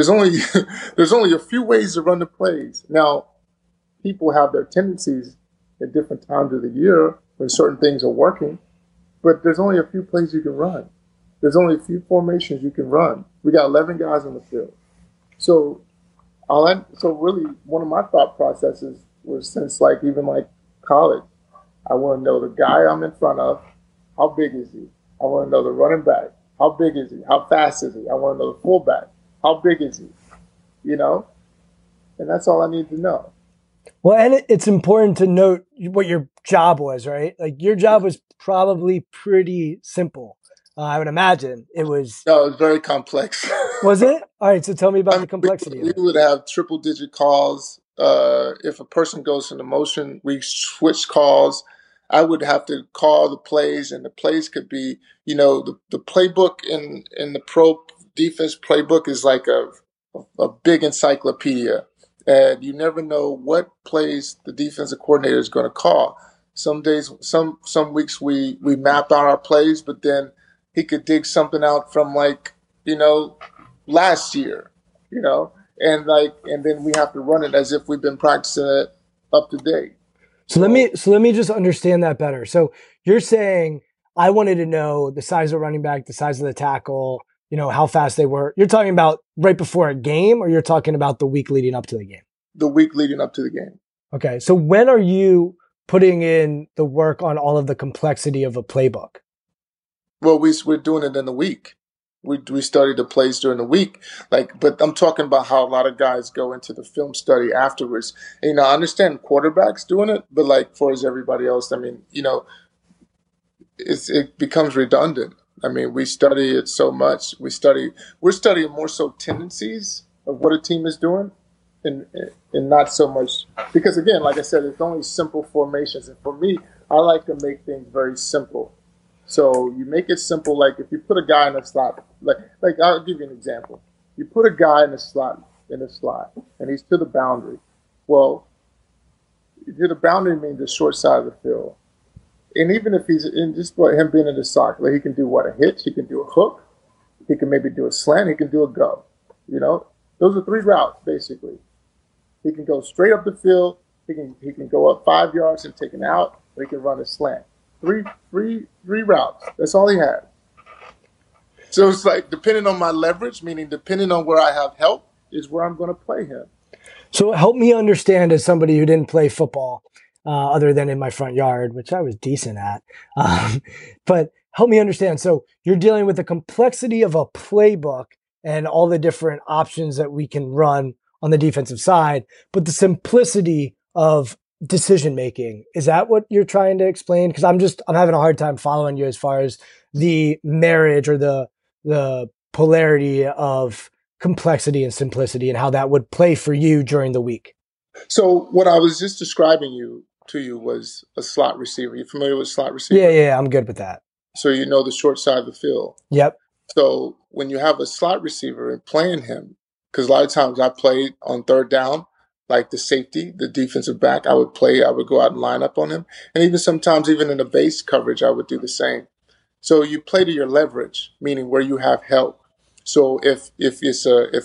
a few ways to run the plays. Now, people have their tendencies at different times of the year when certain things are working. But there's only a few plays you can run. There's only a few formations you can run. We got 11 guys on the field. So really one of my thought processes was since even college, I want to know the guy I'm in front of, how big is he? I want to know the running back. How big is he? How fast is he? I want to know the fullback. How big is he? And that's all I need to know. Well, and it's important to note what your job was, right? Like your job was probably pretty simple. I would imagine it was. No, it was very complex. Was it? All right. So tell me about the complexity. We would have triple digit calls. If a person goes into motion, we switch calls. I would have to call the plays, and the plays could be, the playbook in the pro defense playbook is like a big encyclopedia. And you never know what plays the defensive coordinator is going to call. Some days, some weeks we map out our plays, but then he could dig something out from last year, and then we have to run it as if we've been practicing it up to date. So let me just understand that better. So you're saying I wanted to know the size of running back, the size of the tackle, how fast they were. You're talking about right before a game, or you're talking about the week leading up to the game? The week leading up to the game. Okay. So when are you putting in the work on all of the complexity of a playbook? Well, we're doing it in the week. We study the plays during the week, but I'm talking about how a lot of guys go into the film study afterwards. And, I understand quarterbacks doing it, but for as everybody else, it becomes redundant. We study it so much. We're studying more so tendencies of what a team is doing, and not so much because, again, like I said, it's only simple formations. And for me, I like to make things very simple. So you make it simple. Like if you put a guy in a slot, like I'll give you an example. You put a guy in a slot, and he's to the boundary. Well, to the boundary means the short side of the field. And even if he's in just him being in the sock, he can do a hitch, he can do a hook, he can maybe do a slant, he can do a go. Those are 3 routes basically. He can go straight up the field. He can go up 5 yards and take an out, or he can run a slant. Three routes. That's all he had. So it's depending on my leverage, meaning depending on where I have help, is where I'm going to play him. So help me understand, as somebody who didn't play football other than in my front yard, which I was decent at, but help me understand. So you're dealing with the complexity of a playbook and all the different options that we can run on the defensive side, but the simplicity of decision-making. Is that what you're trying to explain? Because I'm having a hard time following you as far as the marriage or the polarity of complexity and simplicity and how that would play for you during the week. So what I was just describing to you was a slot receiver. You familiar with slot receiver? Yeah, I'm good with that. So the short side of the field. Yep. So when you have a slot receiver and playing him, because a lot of times I played on third down, like the safety, the defensive back, I would go out and line up on him. And even sometimes, even in the base coverage, I would do the same. So you play to your leverage, meaning where you have help. So if it's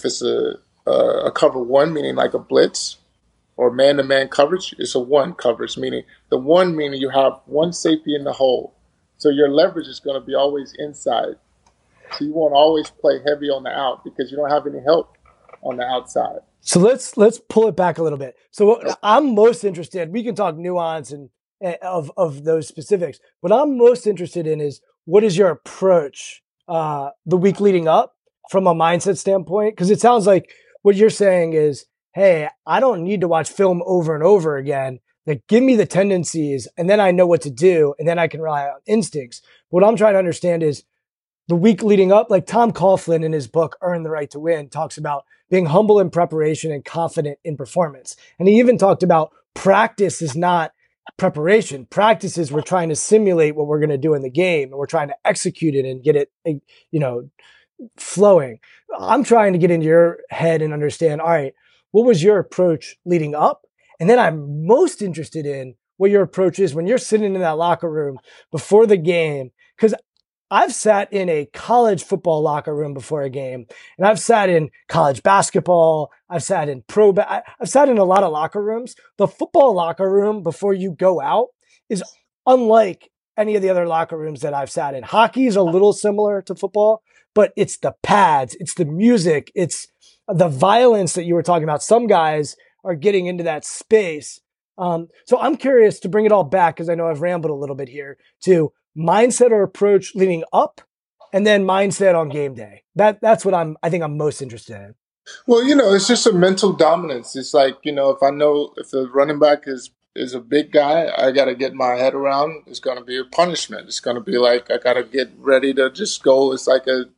a cover 1, meaning like a blitz or man-to-man coverage, it's a 1 coverage, meaning you have 1 safety in the hole. So your leverage is going to be always inside. So you won't always play heavy on the out because you don't have any help on the outside. So let's pull it back a little bit. So I'm most interested, we can talk nuance and of those specifics. What I'm most interested in is, what is your approach the week leading up from a mindset standpoint? Because it sounds like what you're saying is, hey, I don't need to watch film over and over again. Give me the tendencies, and then I know what to do, and then I can rely on instincts. What I'm trying to understand is the week leading up, like Tom Coughlin in his book, Earn the Right to Win, talks about being humble in preparation and confident in performance. And he even talked about practice is not preparation. Practice is we're trying to simulate what we're going to do in the game, and we're trying to execute it and get it, flowing. I'm trying to get into your head and understand, all right, what was your approach leading up? And then I'm most interested in what your approach is when you're sitting in that locker room before the game. Because I've sat in a college football locker room before a game, and I've sat in college basketball. I've sat in I've sat in a lot of locker rooms. The football locker room before you go out is unlike any of the other locker rooms that I've sat in. Hockey is a little similar to football, but it's the pads, it's the music, it's the violence that you were talking about. Some guys are getting into that space. So I'm curious to bring it all back, because I know I've rambled a little bit here, to mindset or approach leading up, and then mindset on game day. That's what I think I'm most interested in. Well, it's just a mental dominance. It's like, if I know if the running back is a big guy, I got to get my head around. It's going to be a punishment. It's going to be like I got to get ready to just go. It's like a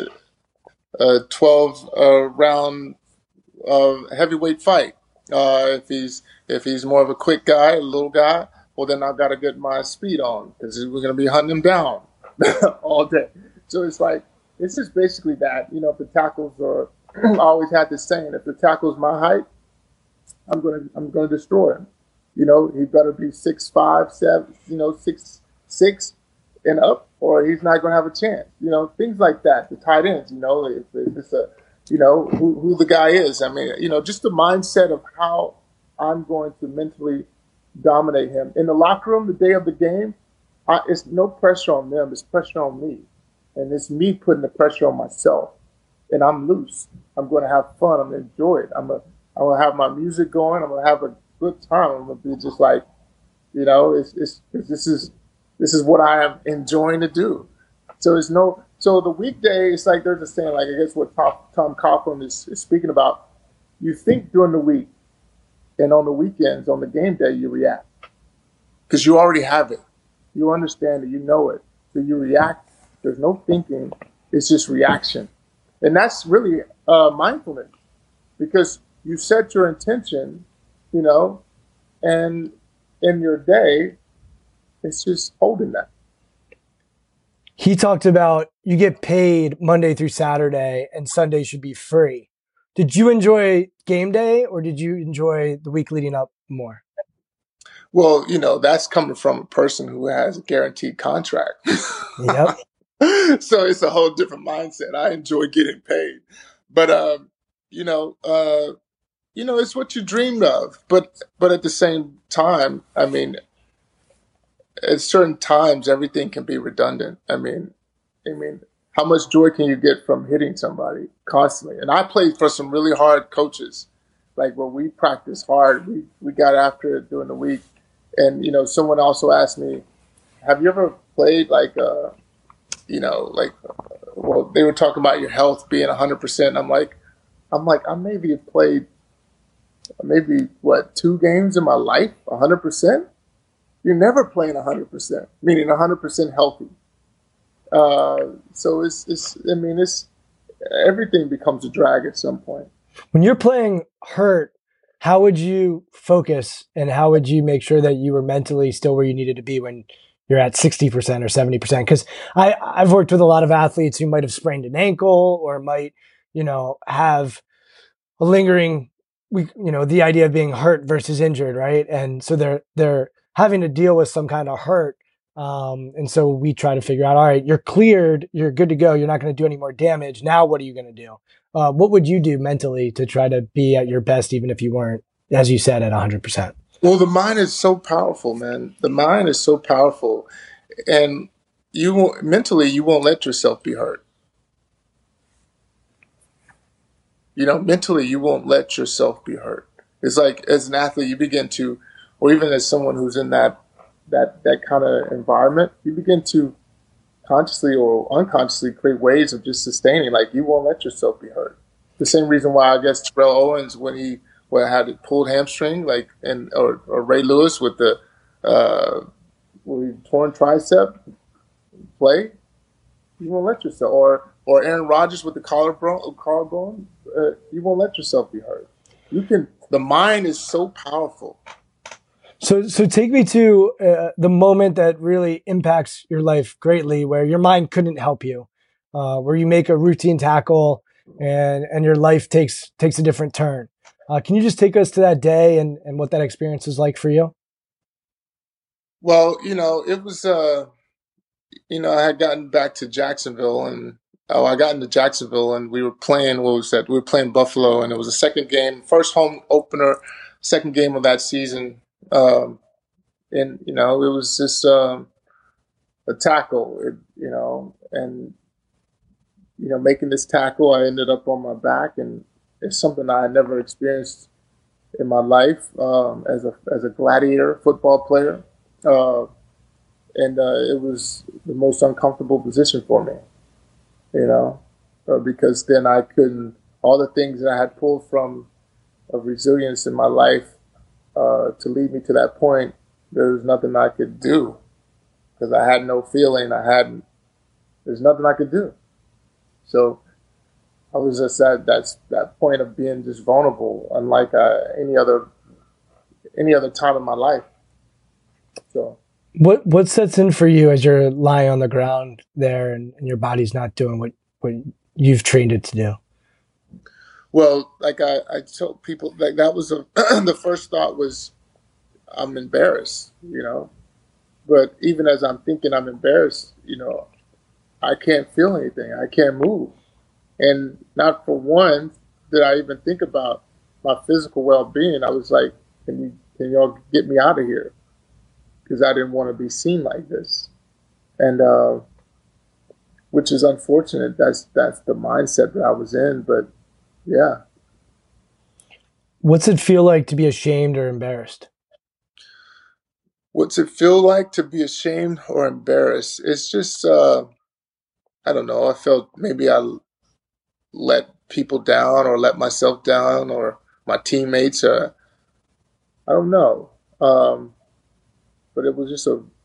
12 round heavyweight fight. If he's more of a quick guy, a little guy, well, then I've got to get my speed on, because we're going to be hunting him down all day. So it's like, it's just basically that. If the tackles are, I always had this saying, if the tackle's my height, I'm going to destroy him. He better be 6'5", 7, 6'6" and up, or he's not going to have a chance. Things like that. The tight ends, if it's a, who the guy is. I mean, just the mindset of how I'm going to mentally dominate him. In the locker room, the day of the game, it's no pressure on them. It's pressure on me. And it's me putting the pressure on myself. And I'm loose. I'm going to have fun. I'm going to enjoy it. I'm going to have my music going. I'm going to have a good time. I'm going to be just like, this is what I am enjoying to do. So the weekday, it's like there's a saying, like, I guess what Tom Coughlin is speaking about. You think during the week, and on the weekends, on the game day, you react. Because you already have it. You understand it. You know it. So you react. There's no thinking. It's just reaction. And that's really mindfulness. Because you set your intention, and in your day, it's just holding that. He talked about you get paid Monday through Saturday and Sunday should be free. Did you enjoy game day, or did you enjoy the week leading up more? Well, that's coming from a person who has a guaranteed contract. Yep. So it's a whole different mindset. I enjoy getting paid, but it's what you dreamed of. But at the same time, I mean, at certain times, everything can be redundant. I mean, how much joy can you get from hitting somebody constantly? And I played for some really hard coaches, like where we practiced hard. We got after it during the week. And, someone also asked me, have you ever played well, they were talking about your health being 100%. I'm like, I maybe have played 2 games in my life, 100%? You're never playing 100%, meaning 100% healthy. So it's everything becomes a drag at some point. When you're playing hurt, how would you focus, and how would you make sure that you were mentally still where you needed to be when you're at 60% or 70%? Because I've worked with a lot of athletes who might have sprained an ankle, or might, have a lingering, the idea of being hurt versus injured, right? And so they're having to deal with some kind of hurt. And so we try to figure out, all right, you're cleared, you're good to go. You're not going to do any more damage. Now, what are you going to do? What would you do mentally to try to be at your best, even if you weren't, as you said, at 100%? Well, the mind is so powerful, man. The mind is so powerful. And mentally, you won't let yourself be hurt. Mentally, you won't let yourself be hurt. It's like, as an athlete, you begin to, or even as someone who's in that kind of environment, you begin to consciously or unconsciously create ways of just sustaining. Like, you won't let yourself be hurt. The same reason why, I guess, Terrell Owens, when he had a pulled hamstring, or Ray Lewis with the torn tricep play, you won't let yourself, or Aaron Rodgers with the collarbone, you won't let yourself be hurt. The mind is so powerful. So take me to the moment that really impacts your life greatly, where your mind couldn't help you, where you make a routine tackle and your life takes a different turn. Can you just take us to that day and what that experience was like for you? Well, it was I had gotten back to Jacksonville, and I got into Jacksonville, and we were playing. What was that? We were playing Buffalo, and it was a second game, first home opener, second game of that season. And it was just a tackle. And making this tackle, I ended up on my back, and it's something I had never experienced in my life as a gladiator football player. And it was the most uncomfortable position for me, because then I couldn't, all the things that I had pulled from of resilience in my life to lead me to that point, there was nothing I could do because I had no feeling. There's nothing I could do. So I was just at that point of being just vulnerable, unlike any other time in my life. So. What sets in for you as you're lying on the ground there and your body's not doing what you've trained it to do? Well, like I told people, like that was the first thought was, I'm embarrassed, But even as I'm thinking I'm embarrassed, I can't feel anything. I can't move. And not for one did I even think about my physical well-being. I was like, can y'all get me out of here? Because I didn't want to be seen like this. And which is unfortunate. That's the mindset that I was in. But yeah. What's it feel like to be ashamed or embarrassed? What's it feel like to be ashamed or embarrassed? It's just, I don't know. I felt maybe I let people down or let myself down or my teammates. I don't know. But it was just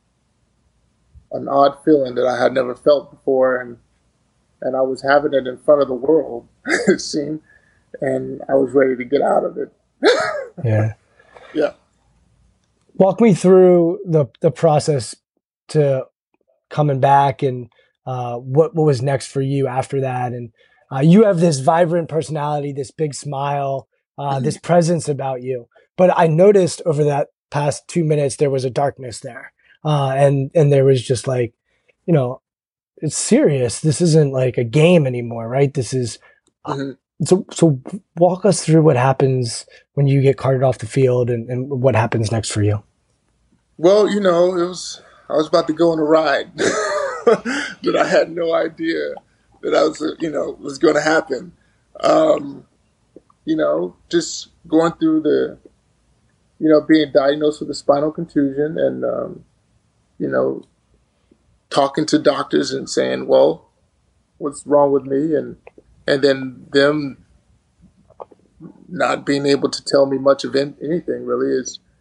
an odd feeling that I had never felt before. And I was having it in front of the world, it seemed. And I was ready to get out of it. Yeah. Yeah. Walk me through the process to coming back and what was next for you after that. And you have this vibrant personality, this big smile, this presence about you. But I noticed over that past 2 minutes, there was a darkness there. And there was just like, it's serious. This isn't like a game anymore, right? This is, so walk us through what happens when you get carted off the field and what happens next for you. Well, I was about to go on a ride that I had no idea that I was, was going to happen. Just going through being diagnosed with a spinal contusion and, talking to doctors and saying, well, what's wrong with me? And then them not being able to tell me much of anything really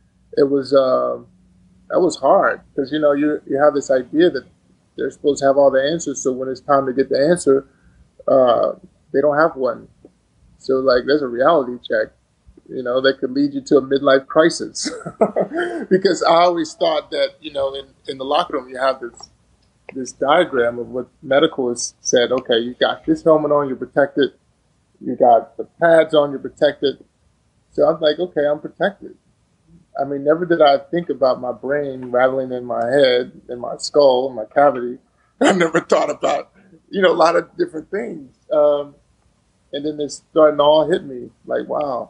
that was hard because, you have this idea that they're supposed to have all the answers. So when it's time to get the answer, they don't have one. So like, there's a reality check, that could lead you to a midlife crisis because I always thought that, in the locker room, you have this diagram of what medical has said. Okay, you got this helmet on, you're protected. You got the pads on, you're protected. So I'm like, okay, I'm protected. I mean, never did I think about my brain rattling in my head, in my skull, in my cavity. I never thought about, a lot of different things. And then it's starting to all hit me like, wow,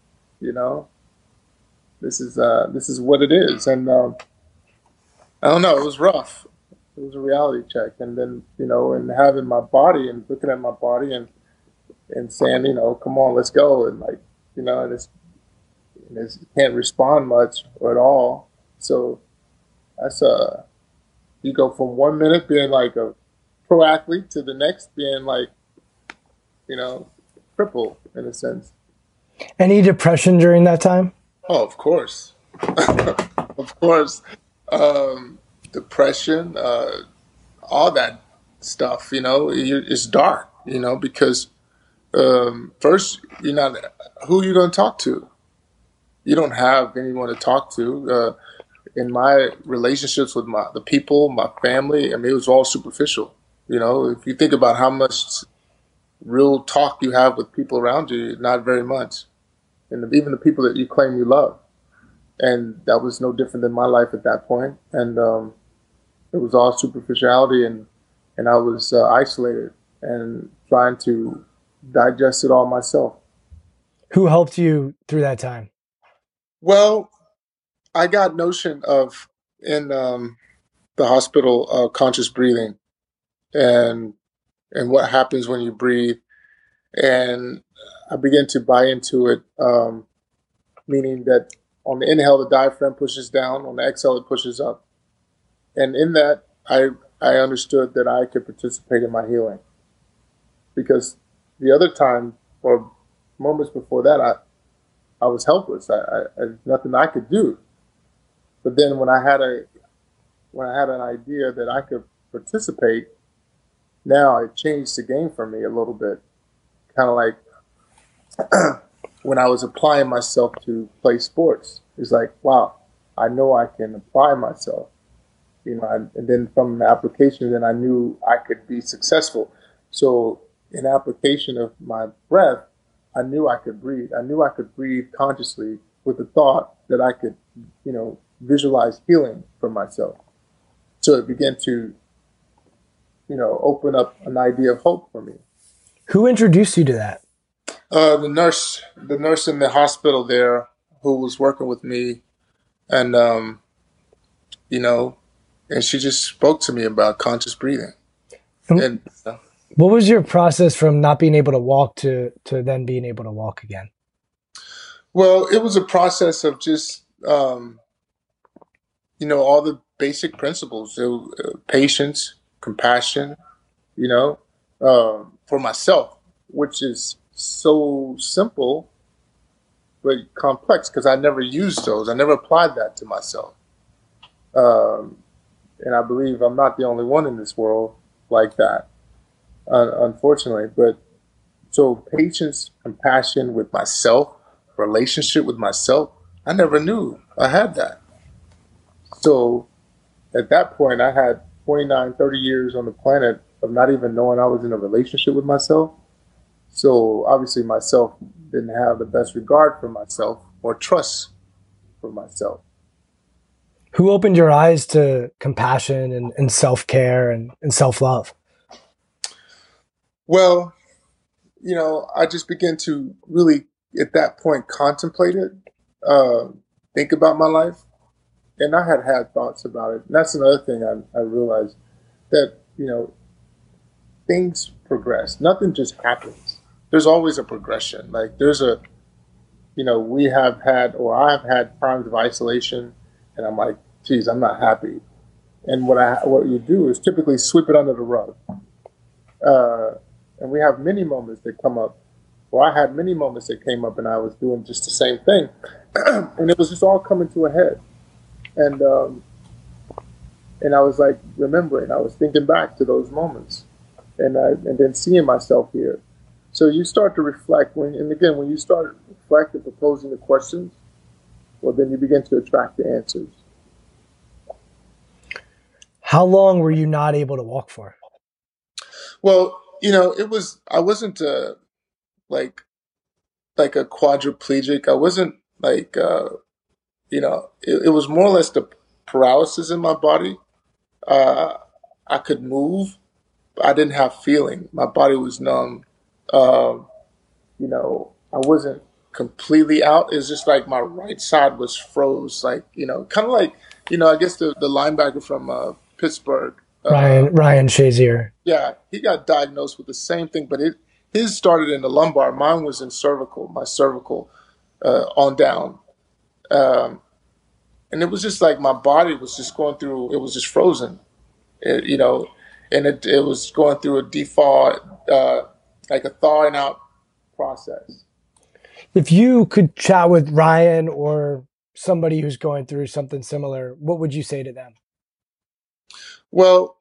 this is what it is. And I don't know, it was rough. It was a reality check. And then, and having my body and looking at my body and saying, come on, let's go. And like, and it can't respond much or at all. So that's you go from 1 minute being like a pro athlete to the next being like, crippled in a sense. Any depression during that time? Oh, of course. Of course. Depression, all that stuff, it's dark, because first, who are you going to talk to? You don't have anyone to talk to. In my relationships with the people, my family, I mean, it was all superficial. If you think about how much real talk you have with people around you, not very much. And even the people that you claim you love. And that was no different than my life at that point. And it was all superficiality, and I was isolated and trying to digest it all myself. Who helped you through that time? Well, I got notion of in the hospital conscious breathing and what happens when you breathe, and I began to buy into it, meaning that on the inhale the diaphragm pushes down, on the exhale it pushes up, and in that I understood that I could participate in my healing, because the other time or moments before that I was helpless. I nothing I could do. But then when I had an idea that I could participate, now it changed the game for me a little bit. Kind of like when I was applying myself to play sports. It's like, wow, I know I can apply myself. And then from the application, then I knew I could be successful. So in application of my breath, I knew I could breathe. I knew I could breathe consciously with the thought that I could, visualize healing for myself. So it began to, open up an idea of hope for me. Who introduced you to that? The nurse in the hospital there who was working with me, and, and she just spoke to me about conscious breathing. And what was your process from not being able to walk to then being able to walk again? Well, it was a process of just, all the basic principles, patience, compassion, for myself, which is so simple, but complex because I never used those. I never applied that to myself. And I believe I'm not the only one in this world like that, unfortunately. But so patience, compassion with myself, relationship with myself, I never knew I had that. So at that point, I had 29, 30 years on the planet of not even knowing I was in a relationship with myself. So obviously myself didn't have the best regard for myself or trust for myself. Who opened your eyes to compassion and self-care and self-love? Well, I just began to really, at that point, contemplate it, think about my life. And I had thoughts about it. And that's another thing I realized, that, things progress. Nothing just happens. There's always a progression. Like there's we have had, or I've had times of isolation, and I'm like, geez, I'm not happy. And what you do is typically sweep it under the rug. And we have many moments that come up. Well, I had many moments that came up, and I was doing just the same thing. And it was just all coming to a head. And I was like remembering, I was thinking back to those moments, and then seeing myself here. So you start to reflect when you start reflecting, proposing the questions, well, then you begin to attract the answers. How long were you not able to walk for? Well, I wasn't like a quadriplegic. I wasn't like, it was more or less the paralysis in my body. I could move, but I didn't have feeling. My body was numb. I wasn't completely out. It's just like my right side was froze, like, kind of like, I guess the linebacker from Pittsburgh. Ryan Shazier. Yeah, he got diagnosed with the same thing, but his started in the lumbar. Mine was in my cervical on down. And it was just like my body was just going through, it was just frozen, and it was going through a default, like a thawing out process. If you could chat with Ryan or somebody who's going through something similar, what would you say to them? Well,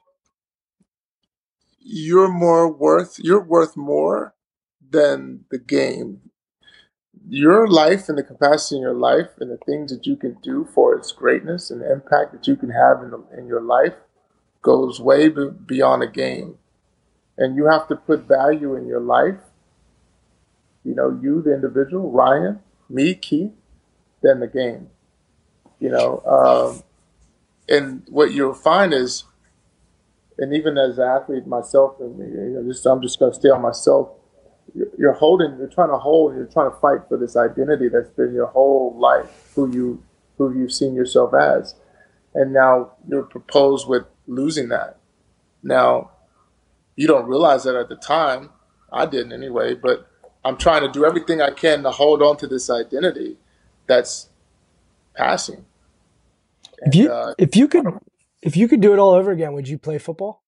you're worth more than the game. Your life and the capacity in your life and the things that you can do for its greatness and the impact that you can have in your life goes way beyond a game. And you have to put value in your life, you, the individual, Ryan, me, Keith, than the game. And what you'll find is and even as an athlete myself, and I'm just going to stay on myself. You're trying to fight for this identity that's been your whole life, who you've seen yourself as, and now you're proposed with losing that. Now, you don't realize that at the time. I didn't anyway, but I'm trying to do everything I can to hold on to this identity that's passing. And, if you could do it all over again, would you play football?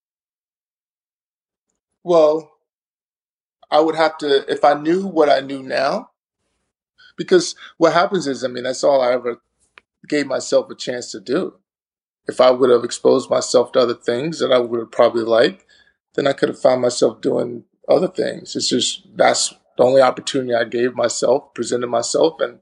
Well, I would have to, if I knew what I knew now, because what happens is, that's all I ever gave myself a chance to do. If I would have exposed myself to other things that I would have probably liked, then I could have found myself doing other things. It's just, that's the only opportunity I gave myself, presented myself, and,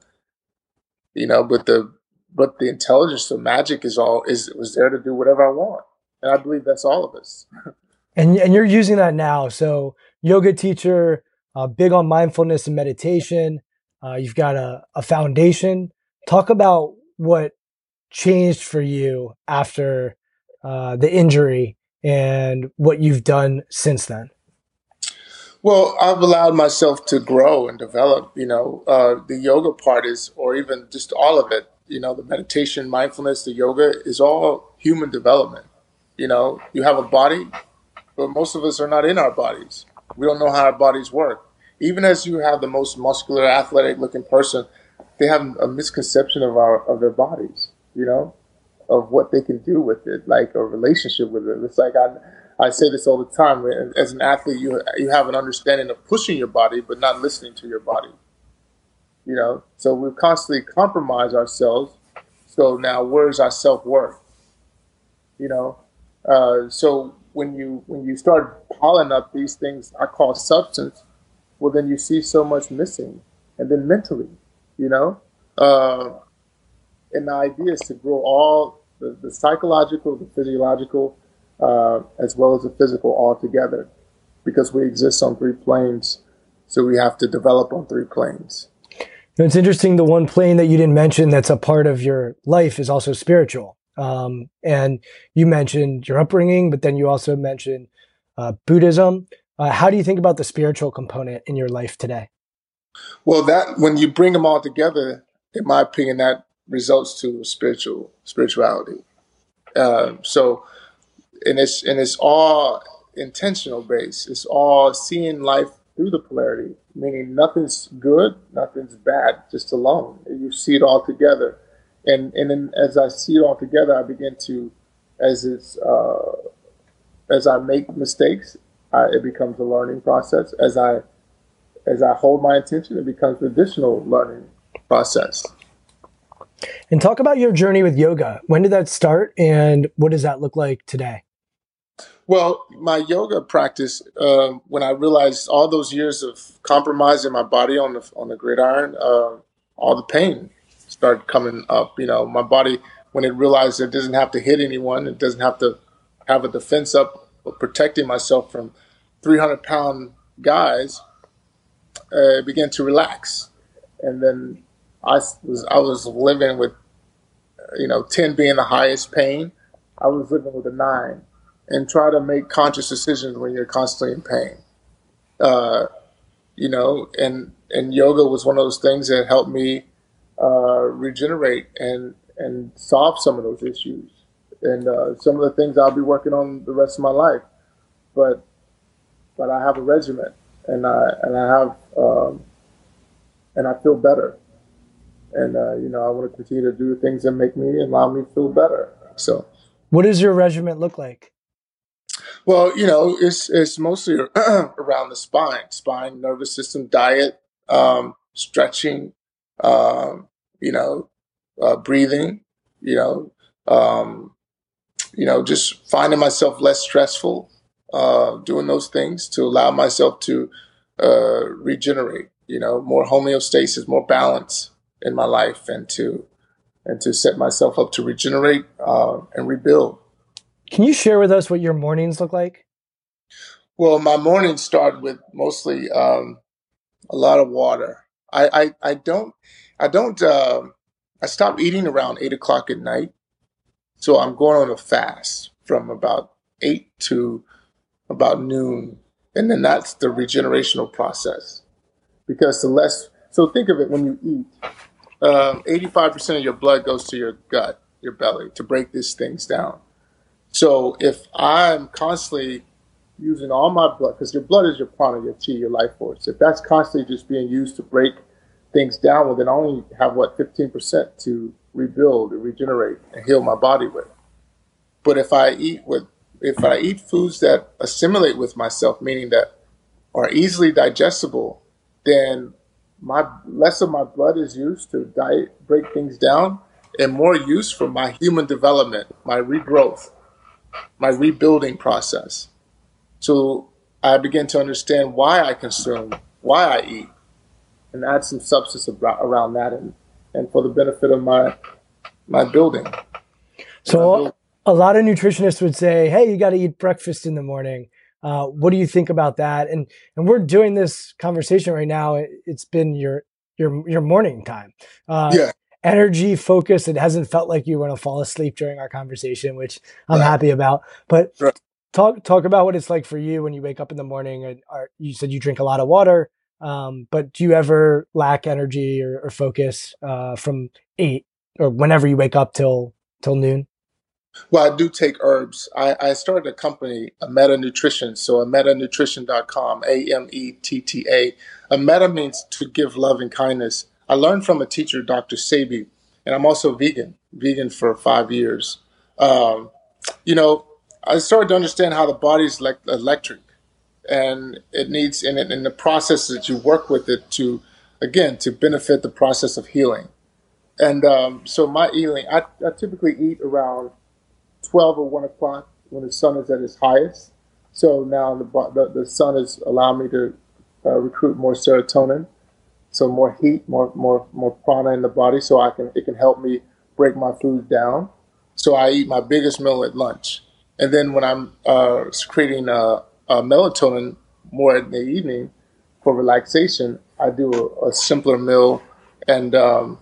but the intelligence, the magic was there to do whatever I want. And I believe that's all of us. And you're using that now. So yoga teacher, big on mindfulness and meditation. You've got a foundation. Talk about what changed for you after the injury and what you've done since then. Well, I've allowed myself to grow and develop, the yoga part is, or even just all of it, the meditation, mindfulness, the yoga is all human development. You have a body, but most of us are not in our bodies. We don't know how our bodies work. Even as you have the most muscular, athletic looking person, they have a misconception of their bodies, of what they can do with it, like a relationship with it. It's like I say this all the time. As an athlete, you have an understanding of pushing your body, but not listening to your body. So we constantly compromise ourselves. So now, where's our self-worth? So when you start piling up these things I call substance, well, then you see so much missing. And then mentally, and the idea is to grow all the psychological, the physiological, as well as the physical all together, because we exist on three planes. So we have to develop on three planes. It's interesting. The one plane that you didn't mention that's a part of your life is also spiritual. And you mentioned your upbringing, but then you also mentioned Buddhism. How do you think about the spiritual component in your life today? Well, that when you bring them all together, in my opinion, that results to spirituality. So, and it's all intentional based. It's all seeing life through the polarity, meaning nothing's good, nothing's bad, just alone. You see it all together. And then as I see it all together, I begin to, as I make mistakes, it becomes a learning process. As I hold my attention, it becomes an additional learning process. And talk about your journey with yoga. When did that start, and what does that look like today? Well, my yoga practice, when I realized all those years of compromising my body on the gridiron, all the pain started coming up. My body, when it realized it doesn't have to hit anyone, it doesn't have to have a defense up of protecting myself from 300-pound guys, it began to relax. And then I was living with, 10 being the highest pain. I was living with a 9, and try to make conscious decisions when you're constantly in pain. And yoga was one of those things that helped me regenerate and solve some of those issues. And some of the things I'll be working on the rest of my life. But I have a regimen, and I feel better. And I want to continue to do things that make me and allow me to feel better. So, what does your regimen look like? Well, it's mostly around the spine, nervous system, diet, stretching, breathing, just finding myself less stressful, doing those things to allow myself to regenerate, more homeostasis, more balance in my life, and to set myself up to regenerate and rebuild. Can you share with us what your mornings look like? Well, my mornings start with mostly a lot of water. I stop eating around 8 o'clock at night. So I'm going on a fast from about 8 to about noon. And then that's the regenerational process. Because so think of it when you eat, 85% of your blood goes to your gut, your belly, to break these things down. So if I'm constantly using all my blood, because your blood is your prana, your chi, your life force. If that's constantly just being used to break things down, well, then I only have, 15% to rebuild and regenerate and heal my body with. But if I eat foods that assimilate with myself, meaning that are easily digestible, then less of my blood is used to break things down, and more use for my human development, my regrowth, my rebuilding process. So I begin to understand why I consume, why I eat, and add some substance around that, and for the benefit of my building. So a lot of nutritionists would say, hey, you got to eat breakfast in the morning. What do you think about that? And we're doing this conversation right now. It's been your morning time. Energy, focus. It hasn't felt like you want to fall asleep during our conversation, which I'm happy about. But talk about what it's like for you when you wake up in the morning. And you said you drink a lot of water, but do you ever lack energy or focus from 8 or whenever you wake up till noon? Well, I do take herbs. I started a company, Ameta Nutrition, so ametanutrition.com, AMETTA. Ameta means to give love and kindness. I learned from a teacher, Dr. Sebi, and I'm also vegan for 5 years. I started to understand how the body's like electric, and it needs, in the process that you work with it to benefit the process of healing. And so my eating, I typically eat around 12 or 1 o'clock when the sun is at its highest. So now the sun is allowing me to recruit more serotonin, so more heat, more prana in the body, so it can help me break my food down. So I eat my biggest meal at lunch, and then when I'm secreting melatonin more in the evening for relaxation, I do a simpler meal, and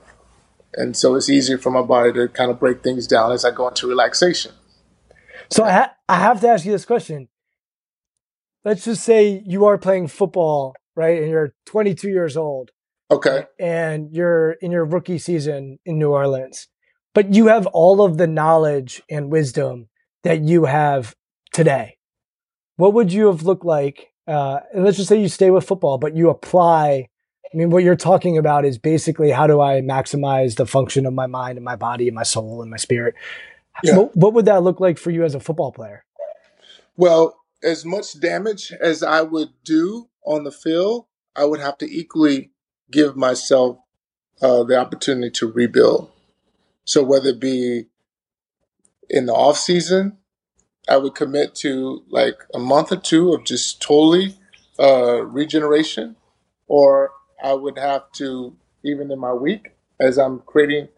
so it's easier for my body to kind of break things down as I go into relaxation. So I have to ask you this question. Let's just say you are playing football, right? And you're 22 years old. Okay. And you're in your rookie season in New Orleans, but you have all of the knowledge and wisdom that you have today. What would you have looked like? And let's just say you stay with football, but you apply. I mean, what you're talking about is basically how do I maximize the function of my mind and my body and my soul and my spirit? Yeah. What would that look like for you as a football player? Well, as much damage as I would do on the field, I would have to equally give myself the opportunity to rebuild. So whether it be in the off season, I would commit to like a month or 2 of just totally regeneration, or I would have to, even in my week, as I'm creating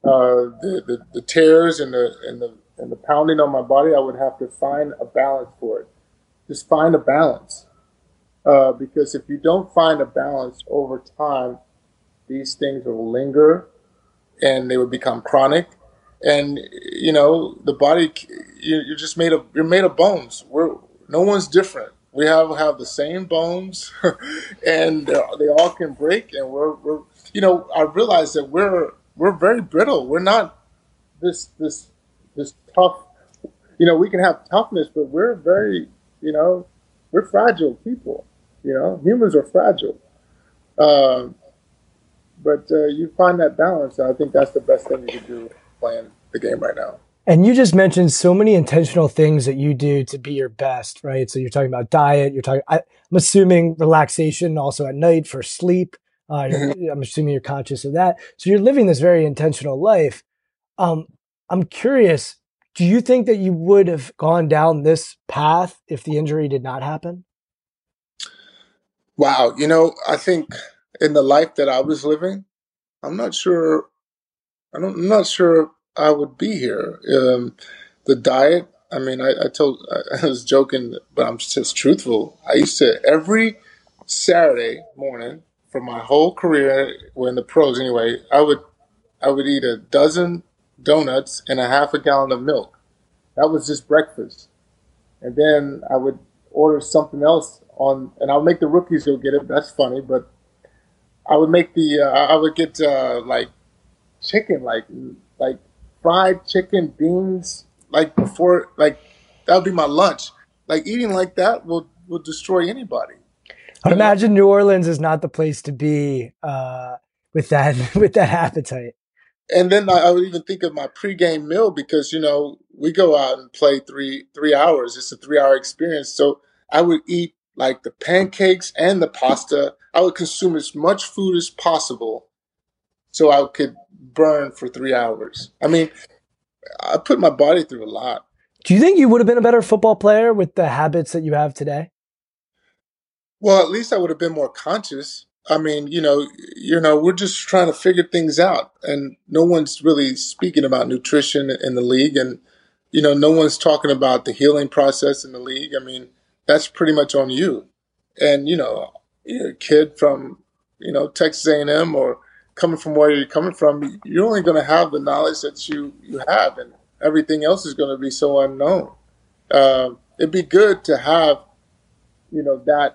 the tears and the pounding on my body, I would have to find a balance for it. Just find a balance, because if you don't find a balance over time, these things will linger, and they will become chronic. And the body, you're made of bones. No one's different. We have the same bones, and they all can break. And we're I realize that we're very brittle. We're not this tough. We can have toughness, but we're very, we're fragile people. Humans are fragile. But you find that balance. And I think that's the best thing you can do playing the game right now. And you just mentioned so many intentional things that you do to be your best, right? So you're talking about diet. I'm assuming relaxation also at night for sleep. I'm assuming you're conscious of that. So you're living this very intentional life. I'm curious, do you think that you would have gone down this path if the injury did not happen? Wow. I think in the life that I was living, I'm not sure I would be here. The diet, I was joking, but I'm just truthful. I used to, every Saturday morning for my whole career, we're in the pros anyway, I would eat a dozen donuts and a half a gallon of milk. That was just breakfast. and then I would order something else and I'll make the rookies go get it. That's funny, but I would make I would get like chicken, like fried chicken, beans, like before, like that would be my lunch. Like eating like that will destroy anybody. I imagine New Orleans is not the place to be with that appetite. And then I would even think of my pregame meal because, we go out and play three hours. It's a 3-hour experience. So I would eat like the pancakes and the pasta. I would consume as much food as possible so I could burn for 3 hours. I mean, I put my body through a lot. Do you think you would have been a better football player with the habits that you have today? Well, at least I would have been more conscious. I mean, we're just trying to figure things out, and no one's really speaking about nutrition in the league, and no one's talking about the healing process in the league. I mean, that's pretty much on you. And you're a kid from Texas A&M or coming from where you're coming from, you're only going to have the knowledge that you have, and everything else is going to be so unknown. It'd be good to have that.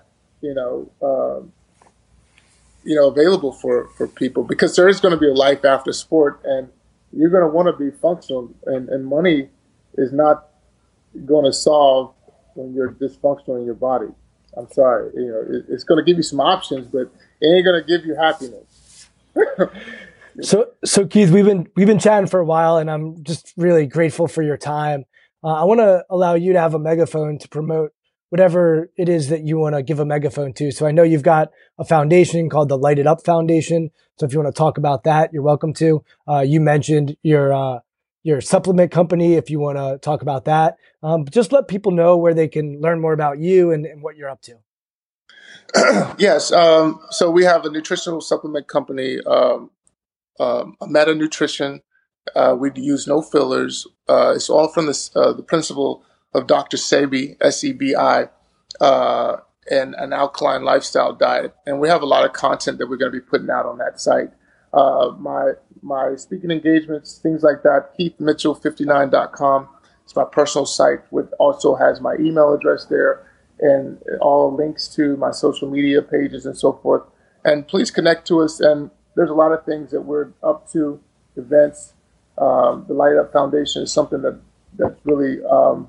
Available for people, because there is going to be a life after sport, and you're going to want to be functional, and money is not going to solve when you're dysfunctional in your body. I'm sorry, it's going to give you some options, but it ain't going to give you happiness. So Keith, we've been chatting for a while, and I'm just really grateful for your time. I want to allow you to have a megaphone to promote whatever it is that you want to give a megaphone to. So I know you've got a foundation called the Light It Up Foundation. So if you want to talk about that, you're welcome to. You mentioned your supplement company. If you want to talk about that, just let people know where they can learn more about you and what you're up to. Yes. So we have a nutritional supplement company, Meta Nutrition. We use no fillers. It's all from the principle of Dr. Sebi, Sebi, and an alkaline lifestyle diet. And we have a lot of content that we're going to be putting out on that site. My speaking engagements, things like that, KeithMitchell59.com. It's my personal site, which also has my email address there and all links to my social media pages and so forth. And please connect to us. And there's a lot of things that we're up to, events. The Light Up Foundation is something that's really,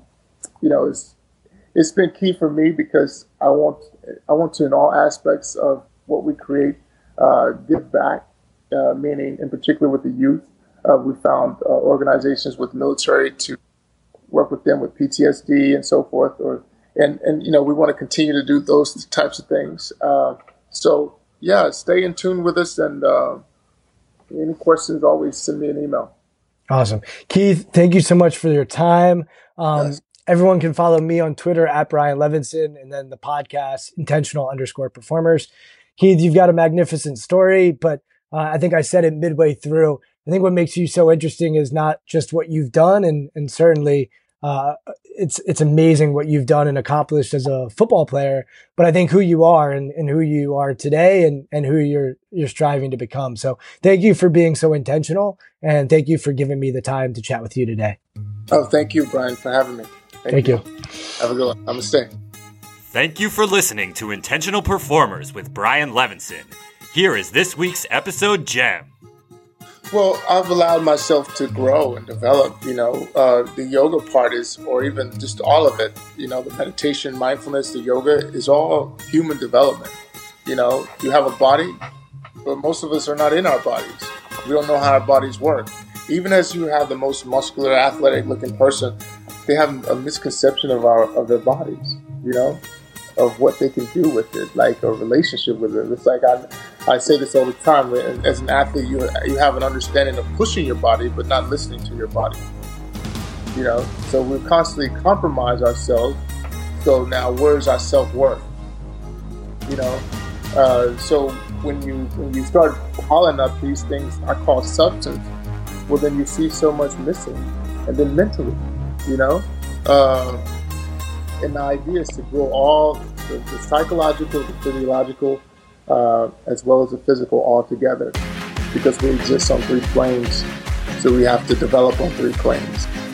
it's been key for me because I want to, in all aspects of what we create, give back, meaning in particular with the youth. We found organizations with military to work with them with PTSD and so forth, and we want to continue to do those types of things. So yeah, stay in tune with us, and any questions, always send me an email. Awesome. Keith, thank you so much for your time. Yes. Everyone can follow me on Twitter at Brian Levinson, and then the podcast intentional_performers. Keith, you've got a magnificent story, but I think I said it midway through. I think what makes you so interesting is not just what you've done, and certainly it's amazing what you've done and accomplished as a football player, but I think who you are and who you are today and who you're striving to become. So thank you for being so intentional, and thank you for giving me the time to chat with you today. Oh, thank you, Brian, for having me. Thank you. Have a good one. Namaste. Thank you for listening to Intentional Performers with Brian Levinson. Here is this week's episode gem. Well, I've allowed myself to grow and develop, the yoga part is, or even just all of it, the meditation, mindfulness, the yoga is all human development. You have a body, but most of us are not in our bodies. We don't know how our bodies work. Even as you have the most muscular, athletic looking person, they have a misconception of their bodies, of what they can do with it, like a relationship with it. It's like I say this all the time. As an athlete, you have an understanding of pushing your body, but not listening to your body. So we constantly compromise ourselves. So now, where's our self-worth? So when you start piling up these things I call substance, well, then you see so much missing. And then mentally, and the idea is to grow all the psychological, the physiological, as well as the physical all together, because we exist on 3 planes, so we have to develop on 3 planes.